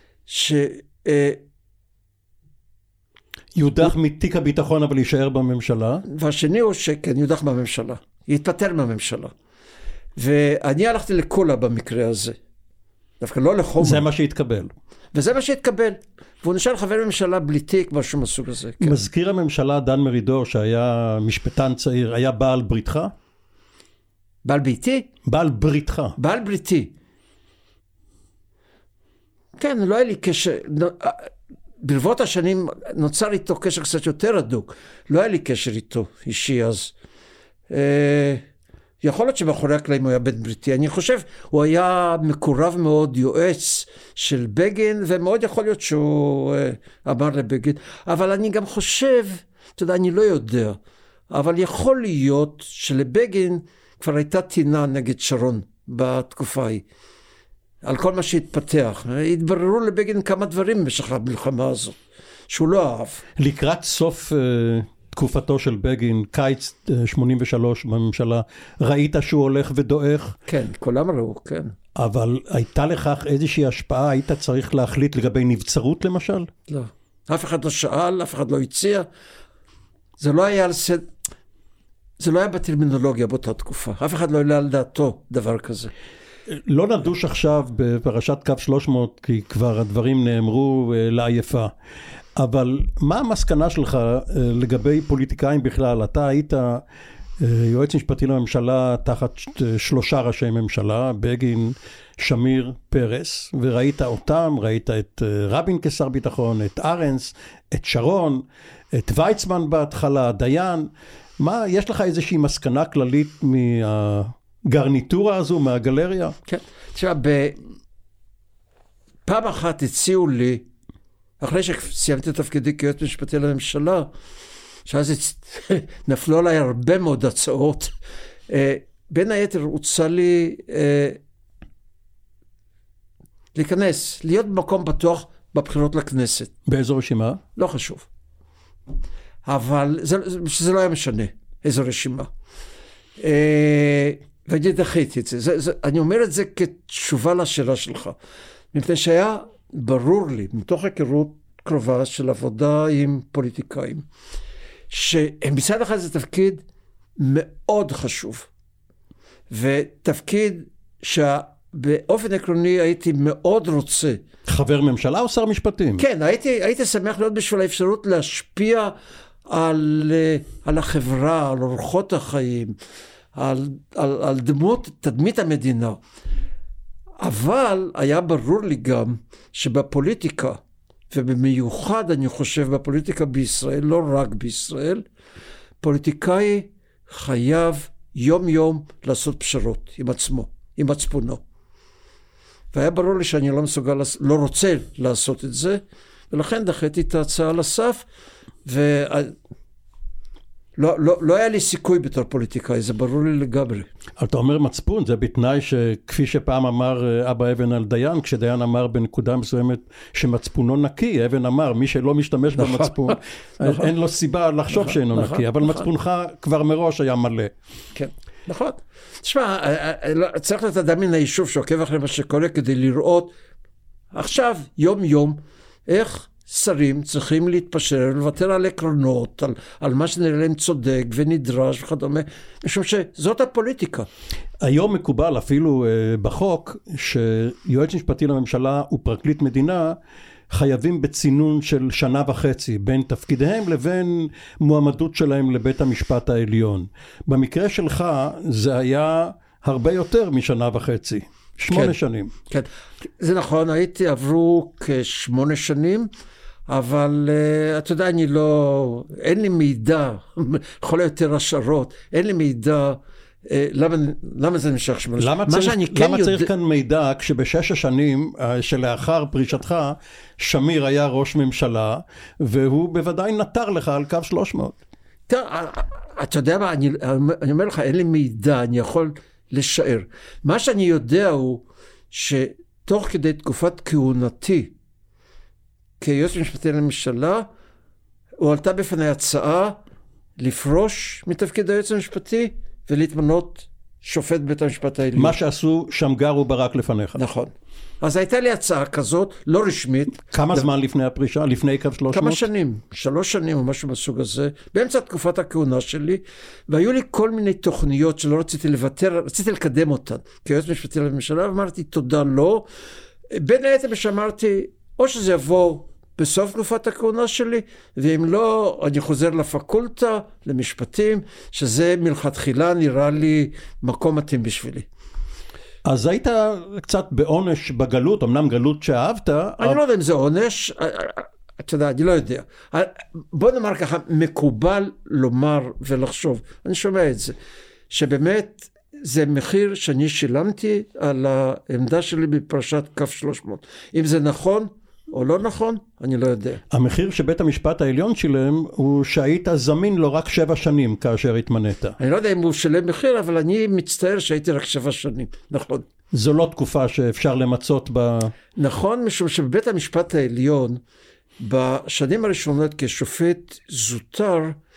S2: יודח מתיק הביטחון אבל יישאר בממשלה.
S3: והשני הוא שכן, יודח בממשלה. יתפטר מהממשלה. ואני הלכתי לקולה במקרה הזה. דווקא לא לחומר.
S2: זה מה שהתקבל.
S3: וזה מה שהתקבל. והוא נשאר חבר ממשלה בלי תיק, משהו מסוג הזה. כן.
S2: מזכיר הממשלה דן מרידור, שהיה משפטן צעיר, היה בעל בריתך?
S3: בעל ביתי?
S2: בעל בריתך.
S3: בעל בריתי. כן, לא היה לי קשר, ברבות השנים נוצר איתו קשר קצת יותר הדוק. לא היה לי קשר איתו אישי אז. יכול להיות שבאחורי הקלעים הוא היה בן בריטי. אני חושב, הוא היה מקורב מאוד, יועץ של בגין, ומאוד יכול להיות שהוא אמר לבגין. אבל אני גם חושב, אתה יודע, אני לא יודע, אבל יכול להיות שלבגין כבר הייתה טינה נגד שרון בתקופה ההיא. על כל מה שהתפתח. התבררו לבגין כמה דברים במשך המלחמה הזאת, שהוא לא אהב.
S2: לקראת סוף תקופתו של בגין, קיץ 83 בממשלה, ראית שהוא הולך ודועך?
S3: כן, כולם ראו, כן.
S2: אבל הייתה לכך איזושהי השפעה? היית צריך להחליט לגבי נבצרות למשל?
S3: לא. אף אחד לא שאל, אף אחד לא הציע. זה לא היה זה לא היה בטרמינולוגיה באותה תקופה. אף אחד לא העלה על דעתו דבר כזה.
S2: לא נדוש עכשיו בפרשת קו 300, כי כבר הדברים נאמרו לעייפה. אבל מה המסקנה שלך לגבי פוליטיקאים בכלל? אתה היית יועץ משפטי לממשלה תחת 3 ראשי ממשלה, בגין, שמיר, פרס, וראית אותם, ראית את רבין כשר ביטחון, את ארנס, את שרון, את ויצמן בהתחלה, דיין. מה, יש לך איזושהי מסקנה כללית מהגרניטורה הזו, מהגלריה?
S3: כן, תשמע, פעם אחת הציעו לי, אחרי שסיימתי את תפקידי כיועץ משפטי לממשלה, שאז נפלו עליי הרבה מאוד הצעות, בין היתר הוצע לי להיכנס, להיות במקום בטוח בבחירות לכנסת.
S2: באיזו רשימה?
S3: לא חשוב. אבל זה לא היה משנה איזו רשימה. ואני דחיתי את זה. אני אומר את זה כתשובה לשאלה שלך. מפני שהיה ברור לי, מתוך היכרות קרובה של עבודה עם פוליטיקאים, שמצד אחד זה תפקיד מאוד חשוב. ותפקיד שבאופן עקרוני הייתי מאוד רוצה.
S2: חבר ממשלה או שר משפטים?
S3: כן, הייתי שמח להיות בשביל האפשרות להשפיע על החברה, על אורחות החיים, על תדמית המדינה. אבל היה ברור לי גם שבפוליטיקה, ובמיוחד אני חושב בפוליטיקה בישראל, לא רק בישראל, פוליטיקאי חייב יום יום לעשות פשרות עם עצמו, עם מצפונו. והיה ברור לי שאני לא מסוגל, לא רוצה לעשות את זה, ולכן דחיתי את ההצעה על הסף, לא היה לי סיכוי בתור פוליטיקאי, זה ברור לי לגמרי.
S2: אתה אומר מצפון, זה בתנאי שכפי שפעם אמר אבא אבן על דיין, כשדיין אמר בנקודה מסוימת שמצפונו נקי, אבן אמר, מי שלא משתמש במצפון, אין לו סיבה לחשוב שאינו נקי, אבל מצפונך כבר מראש היה מלא.
S3: כן, נכון. תשמע, צריך להיות אדם מן היישוב שעוקב אחרי מה שקורה כדי לראות עכשיו, יום יום, איך שרים צריכים להתפשר, לוותר על עקרונות, על מה שנראה להם צודק ונדרש וכדומה, משום שזאת הפוליטיקה.
S2: היום מקובל אפילו בחוק, שיועץ משפטי לממשלה ופרקליט מדינה, חייבים בצינון של 1.5 שנה בין תפקידיהם לבין מועמדות שלהם לבית המשפט העליון. במקרה שלך זה היה הרבה יותר מ1.5 שנה, 8 שנים.
S3: כן, זה נכון, עברו כ8 שנים, אבל אתה יודע, אין לי מידע, לכל היותר השערות, אין לי מידע, למה זה נמשך 8 שנים?
S2: למה צריך כאן מידע כשב6 השנים שלאחר פרישתך, שמיר היה ראש ממשלה, והוא בוודאי נטר לך על קו 300?
S3: אתה יודע מה, אני אומר לך, אין לי מידע, אני יכול לשער. מה שאני יודע הוא שתוך כדי תקופת כהונתי, כיועץ משפטי לממשלה, הועלתה בפני הצעה לפרוש מתפקיד היועץ המשפטי ולהתמנות שופט בית המשפט העליון.
S2: מה שעשו שמגר וברק לפניך.
S3: נכון. אז הייתה לי הצעה כזאת, לא רשמית.
S2: כמה זמן לפני הפרישה? לפני קו 300?
S3: כמה שנים, 3 שנים או משהו בסוג הזה, באמצע תקופת הכהונה שלי, והיו לי כל מיני תוכניות שלא רציתי לוותר, רציתי לקדם אותן, כיועץ משפטי לממשלה, ואמרתי תודה לא. בין היתר שאמרתי, או שזה יבוא בסוף תקופת הכהונה שלי, ואם לא, אני חוזר לפקולטה, למשפטים, שזה מלכתחילה נראה לי מקום מתאים בשבילי.
S2: אז היית קצת בעונש בגלות, אמנם גלות שאהבת.
S3: אני לא יודע אם זה עונש, אתה יודע, אני לא יודע. בוא נאמר ככה, מקובל לומר ולחשוב, אני שומע את זה, שבאמת זה מחיר שאני שילמתי על העמדה שלי בפרשת קו 300. אם זה נכון או לא נכון, אני לא יודע.
S2: המחיר שבית המשפט העליון שילם הוא שהיית זמין לו רק 7 שנים כאשר התמנית.
S3: אני לא יודע אם הוא שילם מחיר, אבל אני מצטער שהייתי רק 7 שנים, נכון.
S2: זו לא תקופה שאפשר למצות ב...
S3: נכון, משום שבבית המשפט העליון, בשנים הראשונות כשופט זוטר,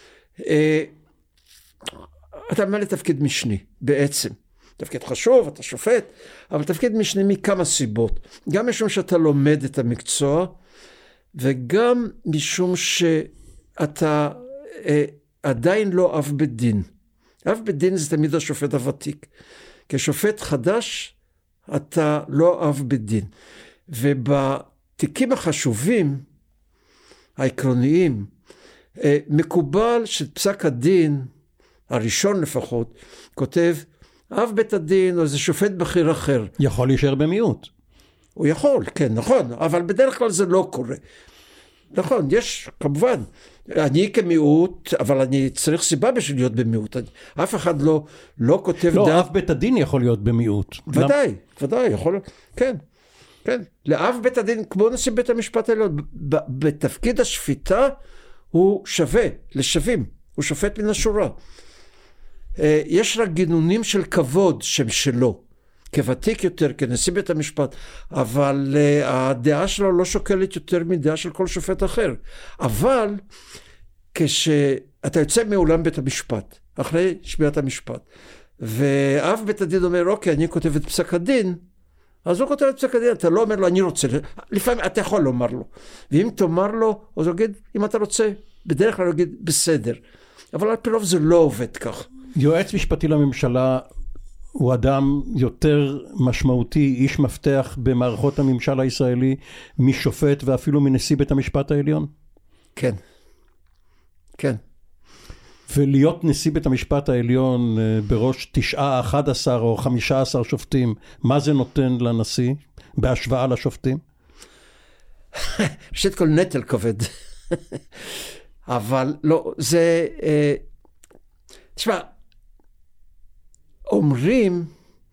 S3: אתה ממלא תפקיד משני, בעצם. תפקיד חשוב, אתה שופט, אבל תפקיד משני מכמה סיבות. גם משום שאתה לומד את המקצוע, וגם משום שאתה עדיין לא אב בית דין. אב בית דין זה תמיד השופט הוותיק. כשופט חדש, אתה לא אב בית דין. ובתיקים החשובים, העקרוניים, מקובל שפסק הדין, הראשון לפחות, כותב, אב בית הדין או איזה שופט בכיר אחר.
S2: יכול להישאר במיעוט.
S3: הוא יכול, כן, נכון, אבל בדרך כלל זה לא קורה. נכון, יש, כמובן, אני כמיעוט, אבל אני צריך סיבה בשביל להיות במיעוט. אף אחד לא כותב...
S2: לא, אב בית הדין יכול להיות במיעוט.
S3: ודאי, ודאי, יכול, כן, כן. לאב בית הדין, כמו נשיא בית המשפט העליון, בתפקיד השפיטה הוא שווה, לשווים, הוא שופט מן השורה. יש רק גינונים של כבוד שהם שלו, כוותיק יותר, כנשיא בית המשפט, אבל הדעה שלו לא שוקלת יותר מדעה של כל שופט אחר. אבל כשאתה יוצא מאולם בית המשפט, אחרי שמיעת המשפט, ואב בית הדין אומר, אוקיי, אני כותב את פסק הדין, אז הוא כותב את פסק הדין, אתה לא אומר לו, אני רוצה, לפעמים אתה יכול לומר לו, ואם תאמר לו, אז הוא יגיד, אם אתה רוצה, בדרך כלל הוא יגיד, בסדר. אבל על פי רוב זה לא עובד כך.
S2: יועץ משפטי לממשלה הוא אדם יותר משמעותי, איש מפתח במערכות הממשל הישראלי, משופט ואפילו מנשיא בית המשפט העליון?
S3: כן. כן.
S2: ולהיות נשיא בית המשפט העליון בראש 9, 11 או 15 שופטים, מה זה נותן לנשיא בהשוואה לשופטים?
S3: ראשית כל נטל כבד. אבל לא, זה... תשמע, אומרים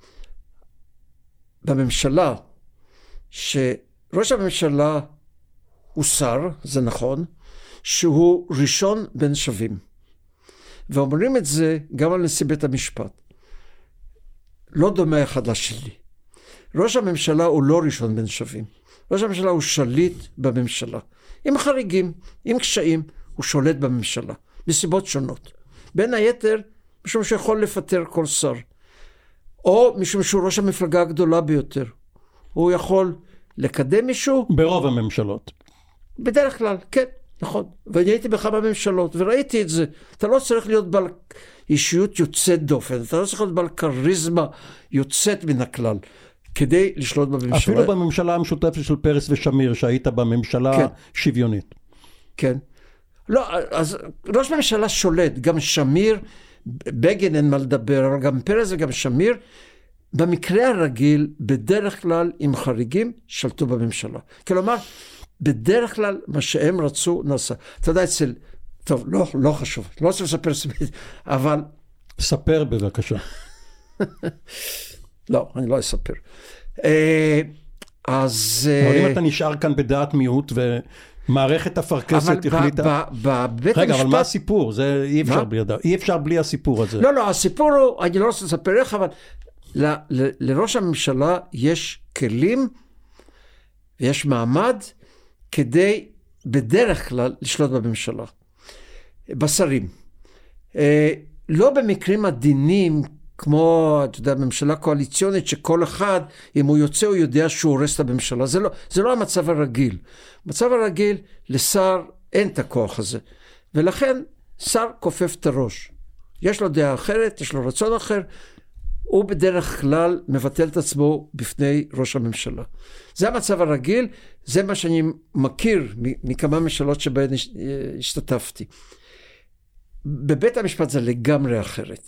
S3: בממשלה שראש הממשלה הוא שר, זה נכון, שהוא ראשון בין שווים. ואומרים את זה גם על נשיא בית המשפט. לא דומה אחד לשני. ראש הממשלה הוא לא ראשון בין שווים. ראש הממשלה הוא שליט בממשלה. עם חריגים, עם קשיים, הוא שולט בממשלה. מסיבות שונות. בין היתר, משום שיכול לפטר כל שר. או משום שהוא ראש המפלגה הגדולה ביותר. הוא יכול לקדם מישהו.
S2: ברוב הממשלות.
S3: בדרך כלל, כן, נכון. ואני הייתי בכמה ממשלות, וראיתי את זה. אתה לא צריך להיות בעל אישיות יוצאת דופן. אתה לא צריך להיות בעל כריזמה יוצאת מן הכלל. כדי לשלוט בממשלה.
S2: אפילו בממשלה המשותפת של פרס ושמיר, שהיית בממשלה כן. שוויונית.
S3: כן. לא, אז ראש ממשלה שולט, גם שמיר, בגין אין מה לדבר, גם פרס וגם שמיר, במקרה הרגיל, בדרך כלל עם חריגים, שלטו בממשלה. כלומר, בדרך כלל מה שהם רצו נעשה. אתה יודע, אצל, טוב, לא חשוב, לא רוצה לספר סביב, אבל...
S2: ספר בבקשה.
S3: לא, אני לא אספר. אז...
S2: אבל אם אתה נשאר כאן בדעת מיעוט ומערכת הפרקסת החליטה... רגע, אבל מה הסיפור? זה אי אפשר בלי הסיפור הזה.
S3: לא, הסיפור הוא, אני לא רוצה לספר איך, אבל לראש הממשלה יש כלים ויש מעמד כדי בדרך כלל לשלוט בממשלה. בשרים. לא במקרים עדינים, כמו, אתה יודע, ממשלה קואליציונית, שכל אחד, אם הוא יוצא, הוא יודע שהוא הורס את הממשלה. זה לא המצב הרגיל. במצב הרגיל, לשר אין את הכוח הזה. ולכן, שר כופף את הראש. יש לו דעה אחרת, יש לו רצון אחר, הוא בדרך כלל מבטל את עצמו בפני ראש הממשלה. זה המצב הרגיל, זה מה שאני מכיר מכמה ממשלות שבהן השתתפתי. בבית המשפט זה לגמרי אחרת.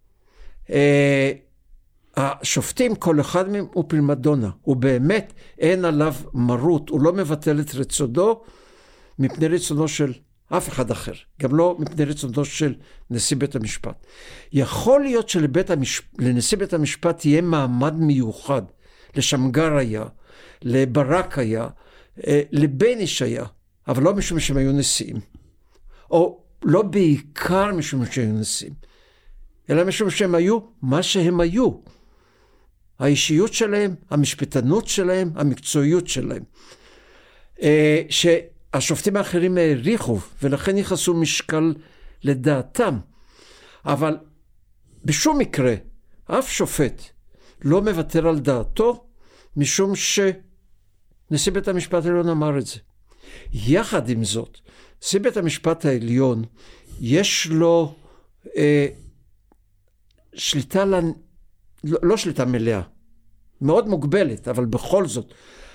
S3: השופטים, כל אחד מהם הוא פרימדונה, הוא באמת אין עליו מרות, הוא לא מבטל את רצונו מפני רצונו של אף אחד אחר, גם לא מפני רצונו של נשיא בית המשפט. יכול להיות שלנשיא בית המשפט יהיה מעמד מיוחד, לשמגר היה, לברק היה, לבניש היה, אבל לא משום שהם היו נשיאים, או לא בעיקר משום שהם היו נשיאים, אלא משום שהם היו מה שהם היו. האישיות שלהם, המשפטנות שלהם, המקצועיות שלהם. שהשופטים האחרים העריכו, ולכן יחסו משקל לדעתם. אבל בשום מקרה, אף שופט לא מוותר על דעתו, משום שנשיא בית המשפט העליון אמר את זה. יחד עם זאת, נשיא בית המשפט העליון, יש לו... שליטה, לא שליטה מלאה, מאוד מוגבלת, אבל בכל זאת,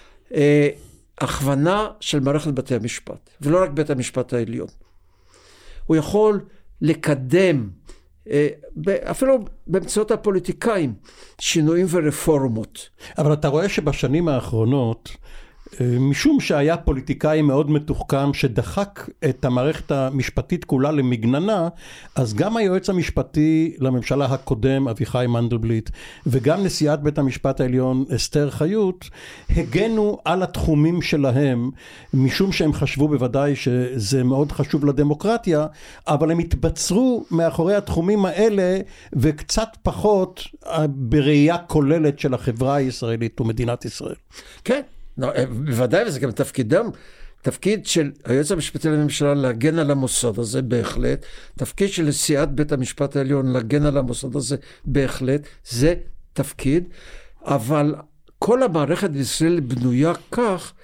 S3: הכוונה של מערכת בתי המשפט, ולא רק בית המשפט העליון. הוא יכול לקדם, אפילו באמצעות הפוליטיקאים, שינויים ורפורמות.
S2: אבל אתה רואה שבשנים האחרונות, משום שהיה פוליטיקאי מאוד מתוחכם שדחק את המערכת המשפטית כולה למגננה, אז גם היועץ המשפטי לממשלה הקודם, אביחי מנדלבליט, וגם נשיאת בית המשפט העליון אסתר חיות, הגנו על התחומים שלהם, משום שהם חשבו בוודאי שזה מאוד חשוב לדמוקרטיה, אבל הם התבצרו מאחורי התחומים האלה, וקצת פחות בראייה כוללת של החברה הישראלית ומדינת ישראל.
S3: כן. בוודאי, וזה גם תפקידם, תפקיד של היועץ המשפטי לממשלה להגן על המוסד הזה בהחלט, תפקיד של נשיאת בית המשפט העליון להגן על המוסד הזה בהחלט, זה תפקיד, אבל כל המערכת בישראל בנויה כך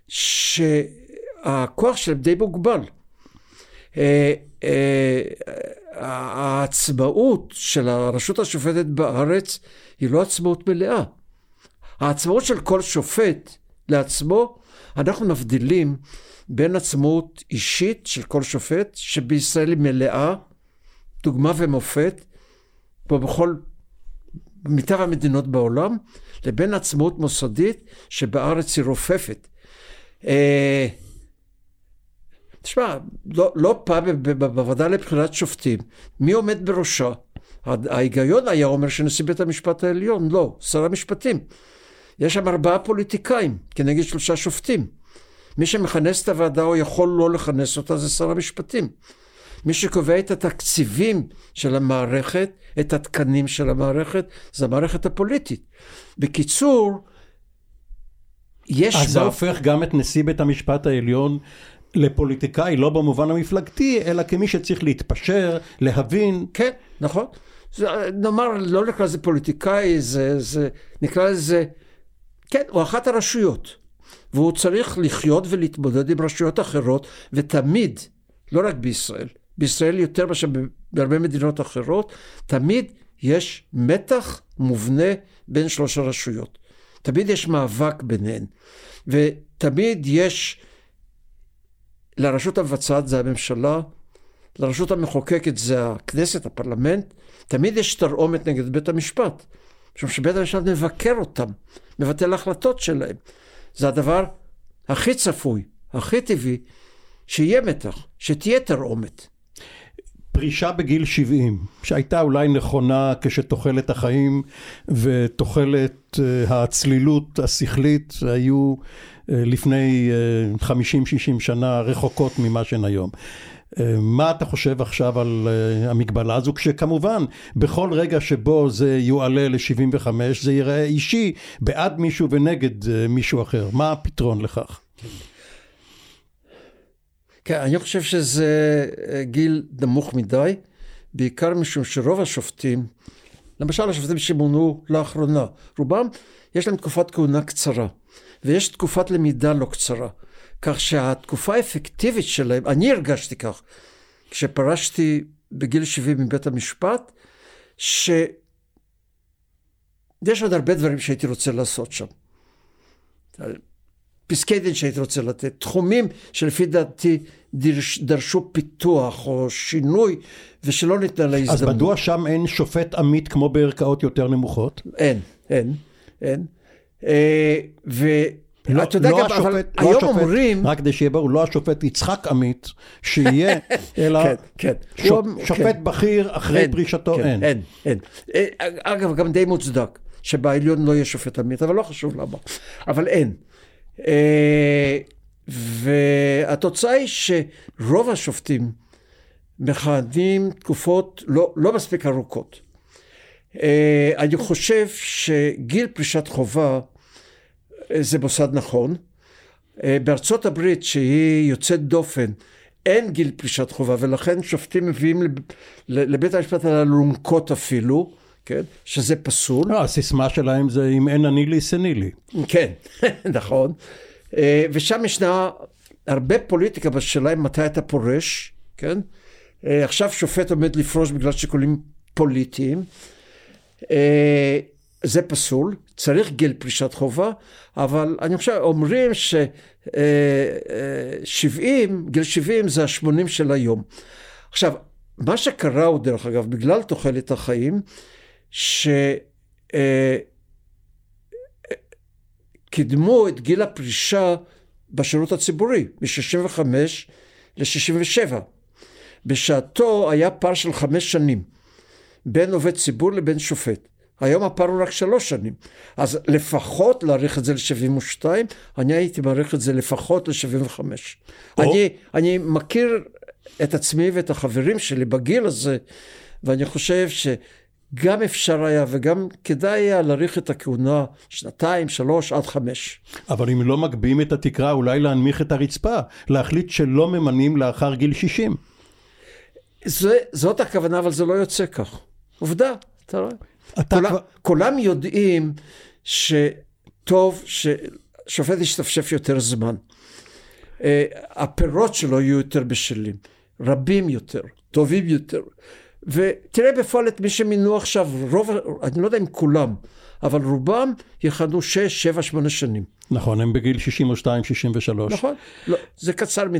S3: שהכוח שלהם די מוגבל. העצמאות של הרשות השופטת בארץ היא לא עצמאות מלאה. העצמאות של כל שופט לעצמו, אנחנו מבדילים בין עצמאות אישית של כל שופט, שבישראל היא מלאה, דוגמה ומופת, פה בכל מיטב המדינות בעולם, לבין עצמאות מוסדית שבארץ היא רופפת. תשמע, לא פעם בוועדה לבחירת שופטים, מי עומד בראשה? ההיגיון היה אומר שנשיא בית המשפט העליון, לא, שר המשפטים. יש שם 4 פוליטיקאים, כנגד 3 שופטים. מי שמכנס את הוועדה או יכול לא לכנס אותה זה שר המשפטים. מי שקובע את התקציבים של המערכת, את התקנים של המערכת, זה המערכת הפוליטית. בקיצור, יש...
S2: אז זה הופך גם את נשיא בית המשפט העליון לפוליטיקאי, לא במובן המפלגתי, אלא כמי שצריך להתפשר, להבין.
S3: כן, נכון. נאמר, לא נקרא לזה פוליטיקאי, נקרא לזה, כן, הוא אחת הרשויות. והוא צריך לחיות ולהתמודד עם רשויות אחרות, ותמיד, לא רק בישראל, בישראל יותר מאשר בהרבה מדינות אחרות, תמיד יש מתח מובנה בין 3 הרשויות. תמיד יש מאבק ביניהן, ותמיד יש לרשות המבצעת זה הממשלה, לרשות המחוקקת זה הכנסת, הפרלמנט, תמיד יש תרעומת נגד בית המשפט, משום שבית המשפט מבקר אותם, מבטל החלטות שלהם. זה הדבר הכי צפוי, הכי טבעי, שיהיה מתח, שתהיה תרעומת.
S2: פרישה בגיל 70, שהייתה אולי נכונה כשתוחלת החיים ותוחלת הצלילות השכלית היו לפני 50-60 שנה רחוקות ממה שהן היום. מה אתה חושב עכשיו על המגבלה הזו, כשכמובן בכל רגע שבו זה יועלה ל-75 זה ייראה אישי בעד מישהו ונגד מישהו אחר, מה הפתרון לכך?
S3: כן, אני חושב שזה גיל נמוך מדי, בעיקר משום שרוב השופטים, למשל השופטים שמונו לאחרונה, רובם יש להם תקופת כהונה קצרה, ויש תקופת למידה לא קצרה, כך שהתקופה האפקטיבית שלהם, אני הרגשתי כך, כשפרשתי בגיל 70 מבית המשפט, שיש עוד הרבה דברים שהייתי רוצה לעשות שם. פסקי דין שהייתי רוצה לתת, תחומים שלפי דעתי דרשו פיתוח או שינוי, ושלא ניתנה להזדמנות.
S2: אז מדוע שם אין שופט עמית כמו בערכאות יותר נמוכות?
S3: אין. ואתה יודע גם, אבל היום אומרים...
S2: רק כדי שיהיה ברור, לא השופט יצחק עמית, שיהיה, אלא שופט בכיר אחרי פרישתו,
S3: אין. אגב, גם די מוצדק, שבעליון לא יהיה שופט עמית, אבל לא חשוב למה. אבל אין. והתוצאה היא שרוב השופטים מכהנים תקופות לא מספיק ארוכות. אני חושב שגיל פרישת חובה זה מוסד נכון. בארצות הברית שהיא יוצאת דופן אין גיל פרישת חובה, ולכן שופטים מביאים לבית המשפט על אלונקות אפילו, כן? שזה פסול.
S2: הסיסמה שלהם זה אם אין אני לי שני לי.
S3: כן, נכון. ושם ישנה הרבה פוליטיקה בשאלה מתי אתה פורש, כן? עכשיו שופט עומד לפרוש בגלל שיקולים פוליטיים. זה פסול, צריך גיל פרישת חובה, אבל אני חושב, אומרים גיל 70 זה ה-80 של היום. עכשיו, מה שקרה הוא דרך אגב, בגלל תוחלת החיים, שקידמו את גיל הפרישה בשירות הציבורי, מ-65 ל-67. בשעתו היה פער של 5 שנים, בין עובד ציבור לבין שופט. היום הפער הוא רק 3 שנים. אז לפחות להאריך את זה ל-72, אני הייתי מעריך את זה לפחות ל-75. אני מכיר את עצמי ואת החברים שלי בגיל הזה, ואני חושב שגם אפשר היה וגם כדאי היה להאריך את הכהונה 2, 3 עד 5.
S2: אבל אם לא מגביהים את התקרה, אולי להנמיך את הרצפה, להחליט שלא ממנים לאחר גיל 60.
S3: זאת הכוונה, אבל זה לא יוצא כך. עובדה, אתה רואה? כולם יודעים שטוב ששופט ישתפשף יותר זמן. הפירות שלו יהיו יותר בשלים, רבים יותר, טובים יותר. ותראה בפועל את מי שמינו עכשיו, אני לא יודע אם כולם, אבל רובם יכהנו 6, 7, 8 שנים.
S2: נכון, הם בגיל 62, 63.
S3: נכון, לא, זה קצר מדי.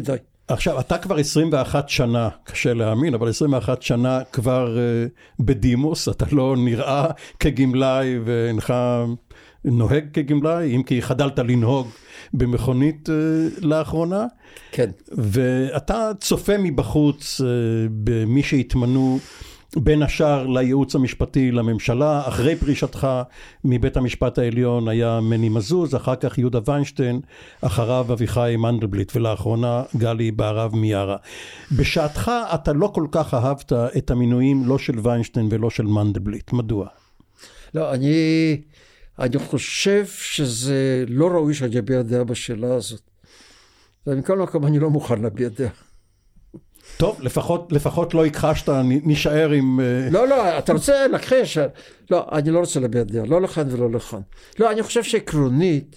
S2: עכשיו, אתה כבר 21 שנה, קשה להאמין, אבל 21 שנה כבר בדימוס, אתה לא נראה כגמלאי ואינך נוהג כגמלאי, אם כי חדלת לנהוג במכונית לאחרונה.
S3: כן.
S2: ואתה צופה מבחוץ במי שהתמנו בין השאר לייעוץ המשפטי לממשלה. אחרי פרישתך מבית המשפט העליון היה מני מזוז, אחר כך יהודה ויינשטיין, אחריו אביחי מנדלבליט, ולאחרונה גלי בהרב מיארה. בשעתך אתה לא כל כך אהבת את המינויים לא של ויינשטיין ולא של מנדלבליט. מדוע?
S3: לא, אני חושב שזה לא ראוי שאני אביע דעה בשאלה הזאת. ומכל מקום אני לא מוכן להביע דעה.
S2: טוב, לפחות לא הכחשת, נשאר עם...
S3: לא, אתה רוצה להכחיש? לא, אני לא רוצה להביע דעה, לא לכאן ולא לכאן. לא, אני חושב שעקרונית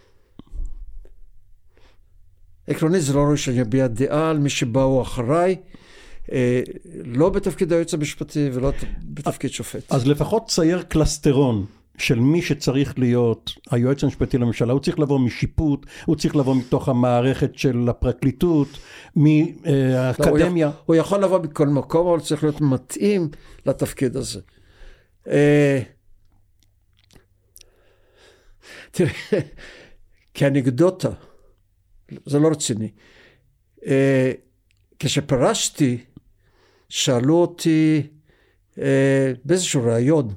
S3: זה לא ראוי שאני אביע דעה על מי שבאו אחריי, לא בתפקיד היועץ המשפטי ולא בתפקיד שופט.
S2: אז לפחות צייר קלסטרון של מי שצריך להיות היועץ המשפטי לממשלה. הוא צריך לבוא משיפוט, הוא צריך לבוא מתוך המערכת של הפרקליטות, מהאקדמיה.
S3: הוא יכול לבוא מכל מקום, אבל צריך להיות מתאים לתפקיד הזה. תראה, כאנקדוטה, זה לא רציני. כשפרשתי, שאלו אותי באיזשהו רעיון,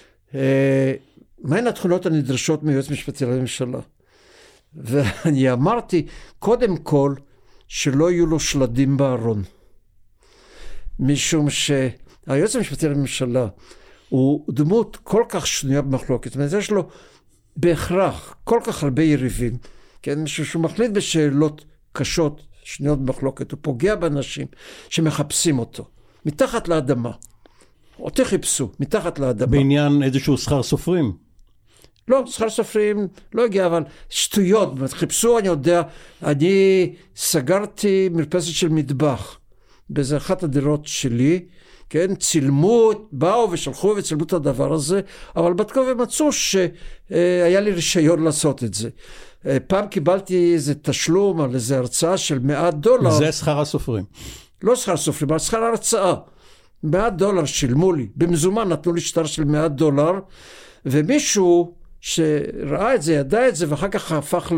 S3: מהן התכונות הנדרשות מיועץ משפטי לממשלה? ואני אמרתי, קודם כל, שלא יהיו לו שלדים בארון. משום שהיועץ המשפטי לממשלה הוא דמות כל כך שנויה במחלוקת. זאת אומרת, יש לו בהכרח כל כך הרבה יריבים, כן? משום שהוא מחליט בשאלות קשות, שנויות במחלוקת. הוא פוגע באנשים שמחפשים אותו, מתחת לאדמה. אותי חיפשו, מתחת לאדמה.
S2: בעניין איזשהו שכר סופרים?
S3: לא, שכר סופרים לא הגיע, אבל שטויות. חיפשו, אני יודע, אני סגרתי מרפסת של מטבח, באיזה אחת הדירות שלי, כן, צילמו, באו ושלחו וצילמו את הדבר הזה, אבל בדקו ומצאו שהיה לי רישיון לעשות את זה. פעם קיבלתי איזה תשלום על איזה הרצאה של $100.
S2: זה שכר הסופרים.
S3: לא שכר סופרים, אבל שכר הרצאה. $100 שילמו לי, במזומן נתנו לי שטר של $100, ומישהו שראה את זה, ידע את זה, ואחר כך הפך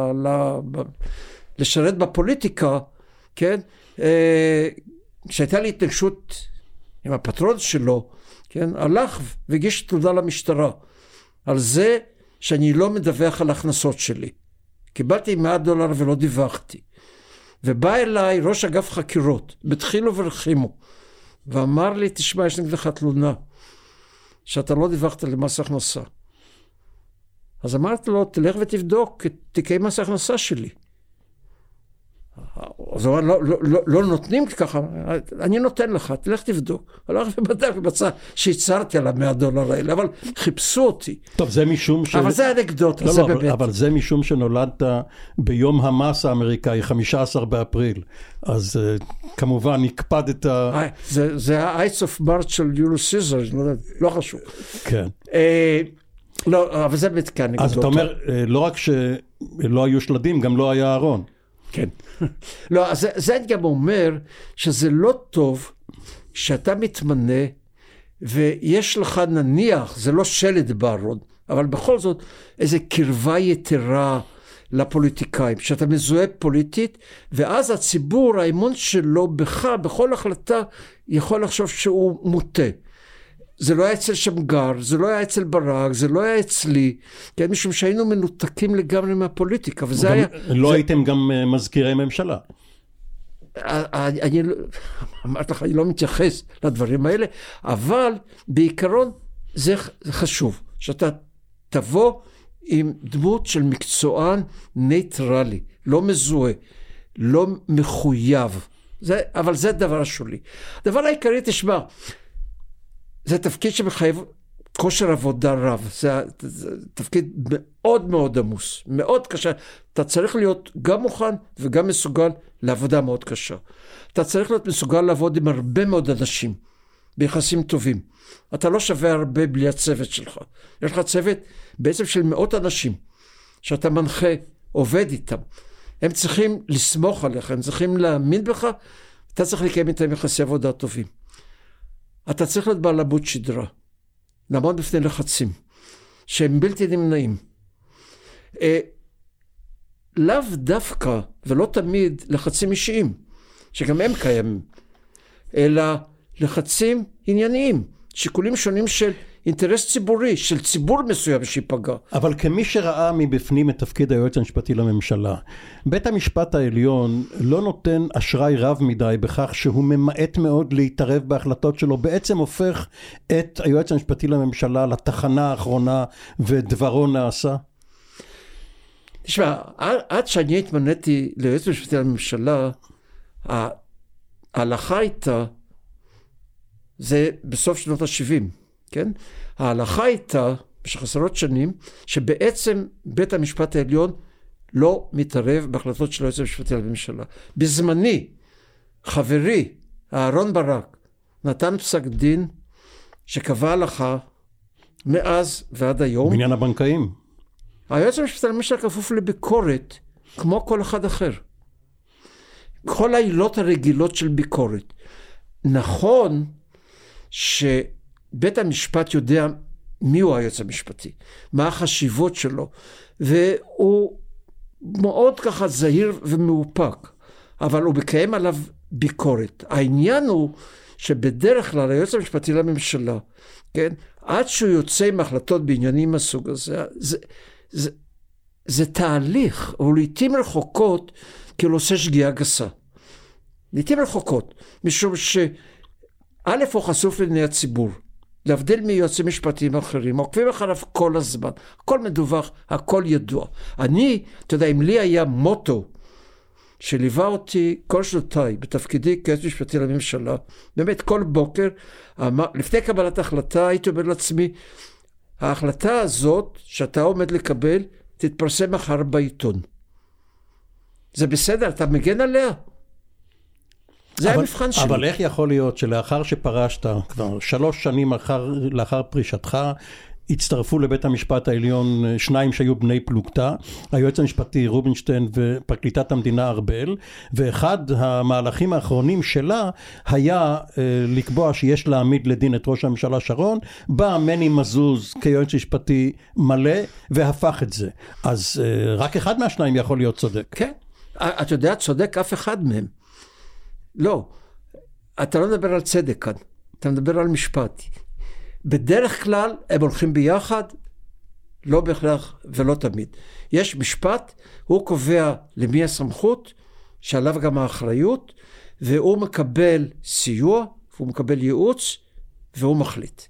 S3: לשרת בפוליטיקה, כן? כשהייתה לי התנגשות עם הפטרון שלו, כן? הלך והגיש תלונה למשטרה, על זה שאני לא מדווח על ההכנסות שלי. קיבלתי $100 ולא דיווחתי. ובא אליי ראש אגף חקירות, בתחילו ורחימו, ואמר לי, תשמע, יש נגדך תלונה, שאתה לא דיווחת למס הכנסה. אז אמרתי לו, תלך ותבדוק את תיקי מס הכנסה שלי. אז הוא אמר, לא נותנים ככה, אני נותן לך, תלך תבדוק. הלך ובדק ומצא שהצהרתי על $100 האלה, אבל חיפשו אותי.
S2: טוב, זה משום
S3: אבל זה אנקדוטה,
S2: לא,
S3: זה
S2: לא,
S3: באמת.
S2: אבל זה משום שנולדת ביום המס האמריקאי, 15 באפריל. אז כמובן הקפדת...
S3: זה ה-Ides of March של יוליוס סיזר, לא חשוב. כן. לא, אבל זה באמת כאנקדוטה.
S2: אז אתה אומר, לא רק שלא היו שלדים, גם לא היה ארון.
S3: כן. לא, אז זה גם אומר שזה לא טוב שאתה מתמנה ויש לך נניח, זה לא שלד בארון, אבל בכל זאת איזו קרבה יתרה לפוליטיקאים, שאתה מזוהה פוליטית, ואז הציבור, האמון שלו בך, בכל החלטה, יכול לחשוב שהוא מוטה. זה לא היה אצל שמגר, זה לא היה אצל ברק, זה לא היה אצלי, כן, משום שהיינו מנותקים לגמרי מהפוליטיקה, וזה היה...
S2: לא הייתם גם מזכירי ממשלה.
S3: אני אמרתי לך, אני לא מתייחס לדברים האלה, אבל בעיקרון זה חשוב, שאתה תבוא עם דמות של מקצוען ניטרלי, לא מזוהה, לא מחויב, אבל זה הדבר השולי. הדבר העיקרי, תשמע, זה תפקיד שמחייב כושר עבודה רב, זה תפקיד מאוד מאוד עמוס, מאוד קשה, אתה צריך להיות גם מוכן וגם מסוגל לעבודה מאוד קשה. אתה צריך להיות מסוגל לעבוד עם הרבה מאוד אנשים, ביחסים טובים. אתה לא שווה הרבה בלי הצוות שלך. יש לך צוות בעצם של מאות אנשים, שאתה מנחה, עובד איתם. הם צריכים לסמוך עליך, הם צריכים להאמין בך, אתה צריך לקיים איתם יחסי עבודה טובים. אתה צריך להיות בעל עמוד שדרה, לעמוד בפני לחצים, שהם בלתי נמנעים. לאו דווקא, ולא תמיד, לחצים אישיים, שגם הם קיימים, אלא לחצים ענייניים, שיקולים שונים של אינטרס ציבורי, של ציבור מסוים שיפגע.
S2: אבל כמי שראה מבפנים את תפקיד היועץ המשפטי לממשלה, בית המשפט העליון לא נותן אשראי רב מדי בכך שהוא ממעט מאוד להתערב בהחלטות שלו, בעצם הופך את היועץ המשפטי לממשלה לתחנה האחרונה ודברו נעשה?
S3: תשמע, עד שאני התמניתי ליועץ המשפטי לממשלה, ההלכה הייתה, זה בסוף שנות ה-70, כן? ההלכה הייתה, במשך עשרות שנים, שבעצם בית המשפט העליון לא מתערב בהחלטות של היועץ המשפטי לממשלה. בזמני, חברי, אהרון ברק, נתן פסק דין שקבע הלכה מאז ועד היום. בעניין
S2: הבנקאים.
S3: היועץ המשפטי לממשלה כפוף לביקורת, כמו כל אחד אחר. כל העילות הרגילות של ביקורת. נכון שבית המשפט יודע מי הוא היועץ המשפטי, מה החשיבות שלו, והוא מאוד ככה זהיר ומאופק, אבל הוא מקיים עליו ביקורת. העניין הוא שבדרך כלל היועץ המשפטי לממשלה, כן, עד שהוא יוצא עם החלטות בעניינים מהסוג הזה, זה תהליך, או לעתים רחוקות, כאילו עושה שגיאה גסה. לעתים רחוקות, משום א' הוא חשוף לעיני הציבור, להבדיל מיועצים משפטיים אחרים, עוקבים אחריו כל הזמן, הכל מדווח, הכל ידוע. אני, אתה יודע, אם לי היה מוטו, שליווה אותי כל שנותיי, בתפקידי כיועץ משפטי לממשלה, באמת כל בוקר, לפני קבלת ההחלטה, הייתי אומר לעצמי, ההחלטה הזאת, שאתה עומד לקבל, תתפרסם מחר בעיתון. זה בסדר, אתה מגן עליה? זה המבחן שלי.
S2: אבל איך יכול להיות שלאחר שפרשת, כבר 3 שנים לאחר פרישתך, הצטרפו לבית המשפט העליון 2 שהיו בני פלוגתא, היועץ המשפטי רובינשטיין ופרקליטת המדינה ארבל, ואחד המהלכים האחרונים שלה היה לקבוע שיש להעמיד לדין את ראש הממשלה שרון, בא מני מזוז כיועץ משפטי מלא והפך את זה. אז רק אחד מהשניים יכול להיות צודק.
S3: כן, אתה יודע, צודק אף אחד מהם. לא, אתה לא מדבר על צדק כאן, אתה מדבר על משפט. בדרך כלל הם הולכים ביחד, לא בהכרח ולא תמיד. יש משפט, הוא קובע למי הסמכות, שעליו גם האחריות, והוא מקבל סיוע, והוא מקבל ייעוץ, והוא מחליט.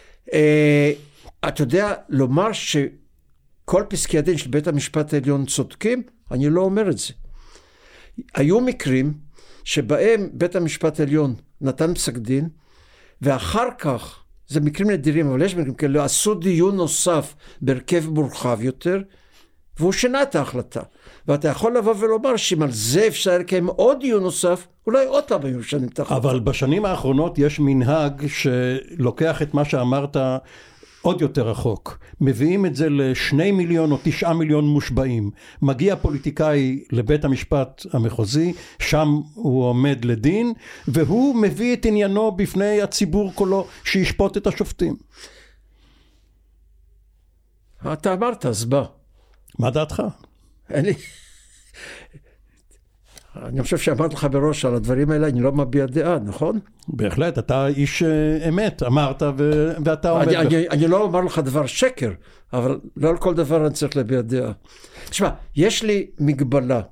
S3: אתה יודע, לומר שכל פסקי הדין של בית המשפט העליון צודקים, אני לא אומר את זה. היו מקרים שבהם בית המשפט העליון נתן פסק דין, ואחר כך, זה מקרים נדירים, אבל יש מקרים כאלה, עשו דיון נוסף בהרכב מורחב יותר, והוא שינה את ההחלטה. ואתה יכול לבוא ולומר שאם על זה אפשר לקיים עוד דיון נוסף, אולי עוד פעם היו משנים את ההחלטה.
S2: אבל בשנים האחרונות יש מנהג שלוקח את מה שאמרת עוד יותר רחוק. מביאים את זה ל2 מיליון או 9 מיליון מושבעים. מגיע פוליטיקאי לבית המשפט המחוזי, שם הוא עומד לדין, והוא מביא את עניינו בפני הציבור כולו שישפוט את השופטים.
S3: אתה אמרת, אז בא.
S2: מה דעתך?
S3: אני חושב שאמרת לך בראש על הדברים האלה, אני לא מביע דעה, נכון?
S2: בהחלט, אתה איש אמת, אמרת ואתה עומד.
S3: אני לא אומר לך דבר שקר, אבל לא על כל דבר אני צריך להביע דעה. תשמע, יש לי מגבלה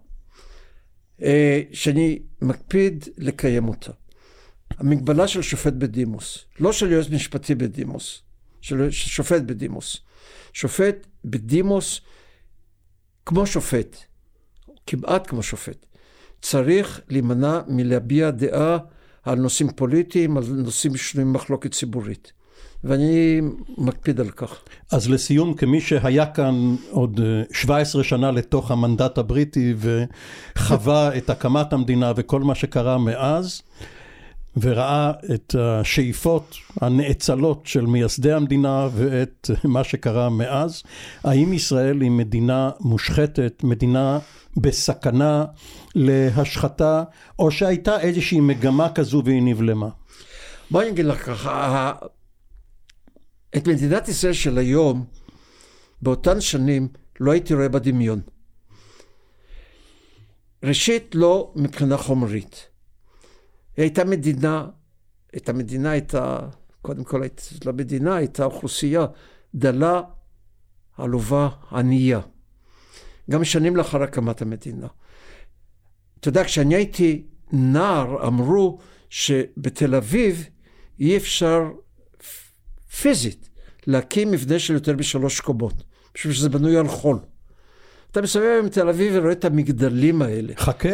S3: שאני מקפיד לקיים אותה. המגבלה של שופט בדימוס, לא של יועץ משפטי בדימוס, של שופט בדימוס. שופט בדימוס כמו שופט, כמעט כמו שופט. צריך להימנע מלהביע דעה על נושאים פוליטיים, על נושאים שנויים מחלוקת ציבורית. ואני מקפיד על כך.
S2: אז לסיום, כמי שהיה כאן עוד 17 שנה לתוך המנדט הבריטי, וחווה את הקמת המדינה וכל מה שקרה מאז, וראה את השאיפות הנאצלות של מייסדי המדינה ואת מה שקרה מאז, האם ישראל היא מדינה מושחתת, מדינה בסכנה להשחתה, או שהייתה איזושהי מגמה כזו והיא נבלמה?
S3: בוא אני אגיד לך ככה, את מדינת ישראל של היום, באותן שנים, לא הייתי רואה בדמיון. ראשית, לא מבחינה חומרית. קודם כל, למדינה הייתה אוכלוסייה דלה, עלובה, ענייה. גם שנים לאחר הקמת המדינה. אתה יודע, כשאני הייתי נער, אמרו שבתל אביב אי אפשר פיזית להקים מבנה של יותר מ3 קומות, בשביל שזה בנוי על חול. אתה מסתובב עם תל אביב ורואה את המגדלים האלה.
S2: חכה?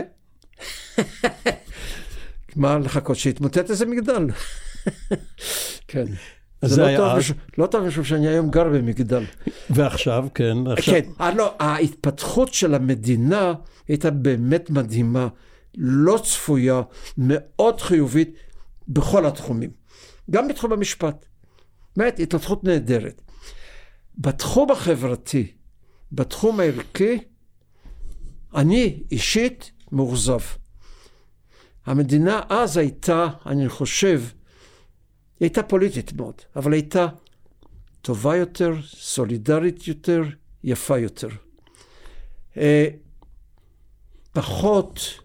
S3: מה לחכות? שהתמוטט איזה מגדל. כן.
S2: זה
S3: לא טוב משום שאני היום גר במגדל.
S2: ועכשיו, כן.
S3: כן, ההתפתחות של המדינה הייתה באמת מדהימה, לא צפויה, מאוד חיובית בכל התחומים. גם בתחום המשפט. באמת, התפתחות נהדרת. בתחום החברתי, בתחום הערכי, אני אישית מאוכזב. המדינה אז הייתה, אני חושב, היא הייתה פוליטית מאוד, אבל הייתה טובה יותר, סולידרית יותר, יפה יותר. פחות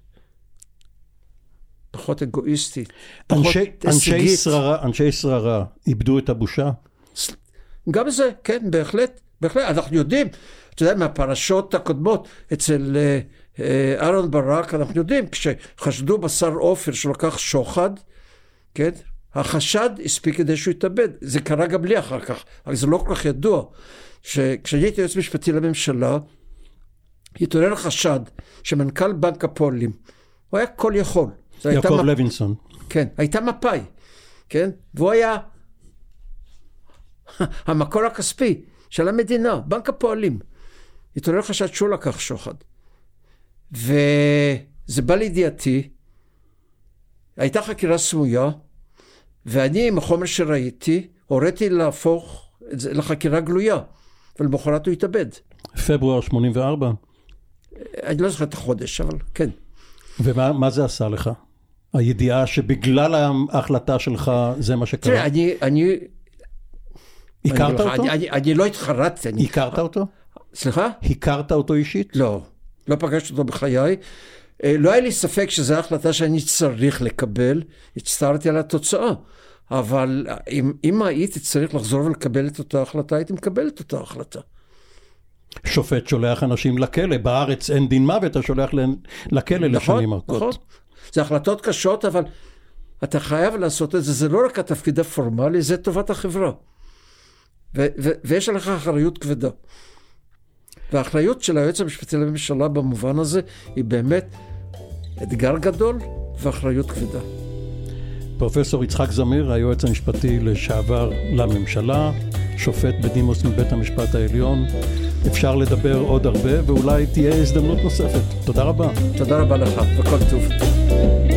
S3: אגואיסטית, פחות הישגית.
S2: אנשי שררה איבדו את הבושה?
S3: גם זה, כן, בהחלט. אנחנו יודעים, אתה יודע, מהפרשות הקודמות, אצל אהרן ברק, אנחנו יודעים, כשחשדו בשר עופר שלקח שוחד, כן, החשד הספיק כדי שהוא יתאבד. זה קרה גם לי אחר כך, אבל זה לא כל כך ידוע. כשאני הייתי יועץ משפטי לממשלה, התעורר חשד שמנכ"ל בנק הפועלים, הוא היה כל יכול.
S2: יעקב לוינסון.
S3: כן, הייתה מפאי, כן, והוא היה המקור הכספי של המדינה, בנק הפועלים. התעורר חשד שהוא לקח שוחד. וזה בא לידיעתי, הייתה חקירה סמויה, ואני עם החומר שראיתי, הוריתי להפוך את זה לחקירה גלויה, ולמחרת הוא התאבד.
S2: פברואר 84?
S3: אני לא זוכר את החודש, אבל כן.
S2: ומה זה עשה לך? הידיעה שבגלל ההחלטה שלך זה מה שקרה?
S3: תראה, אני...
S2: הכרת אותו?
S3: אני לא התחרטתי.
S2: הכרת אותו?
S3: סליחה?
S2: הכרת אותו אישית?
S3: לא פגשתי אותו בחיי. לא היה לי ספק שזו ההחלטה שאני צריך לקבל, הצטערתי על התוצאה. אבל אם הייתי צריך לחזור ולקבל את אותה החלטה, הייתי מקבל את אותה החלטה.
S2: שופט שולח אנשים לכלא, בארץ אין דין מוות, אתה שולח לכלא לשנים ארוכות. נכון.
S3: זה החלטות קשות, אבל אתה חייב לעשות את זה, זה לא רק התפקיד הפורמלי, זה טובת החברה. ויש עליך אחריות כבדה. והאחריות של היועץ המשפטי לממשלה במובן הזה, היא באמת אתגר גדול ואחריות כבדה.
S2: פרופסור יצחק זמיר, היועץ המשפטי לשעבר לממשלה, שופט בדימוס מבית המשפט העליון. אפשר לדבר עוד הרבה, ואולי תהיה הזדמנות נוספת. תודה רבה.
S3: תודה רבה לך, וכל טוב.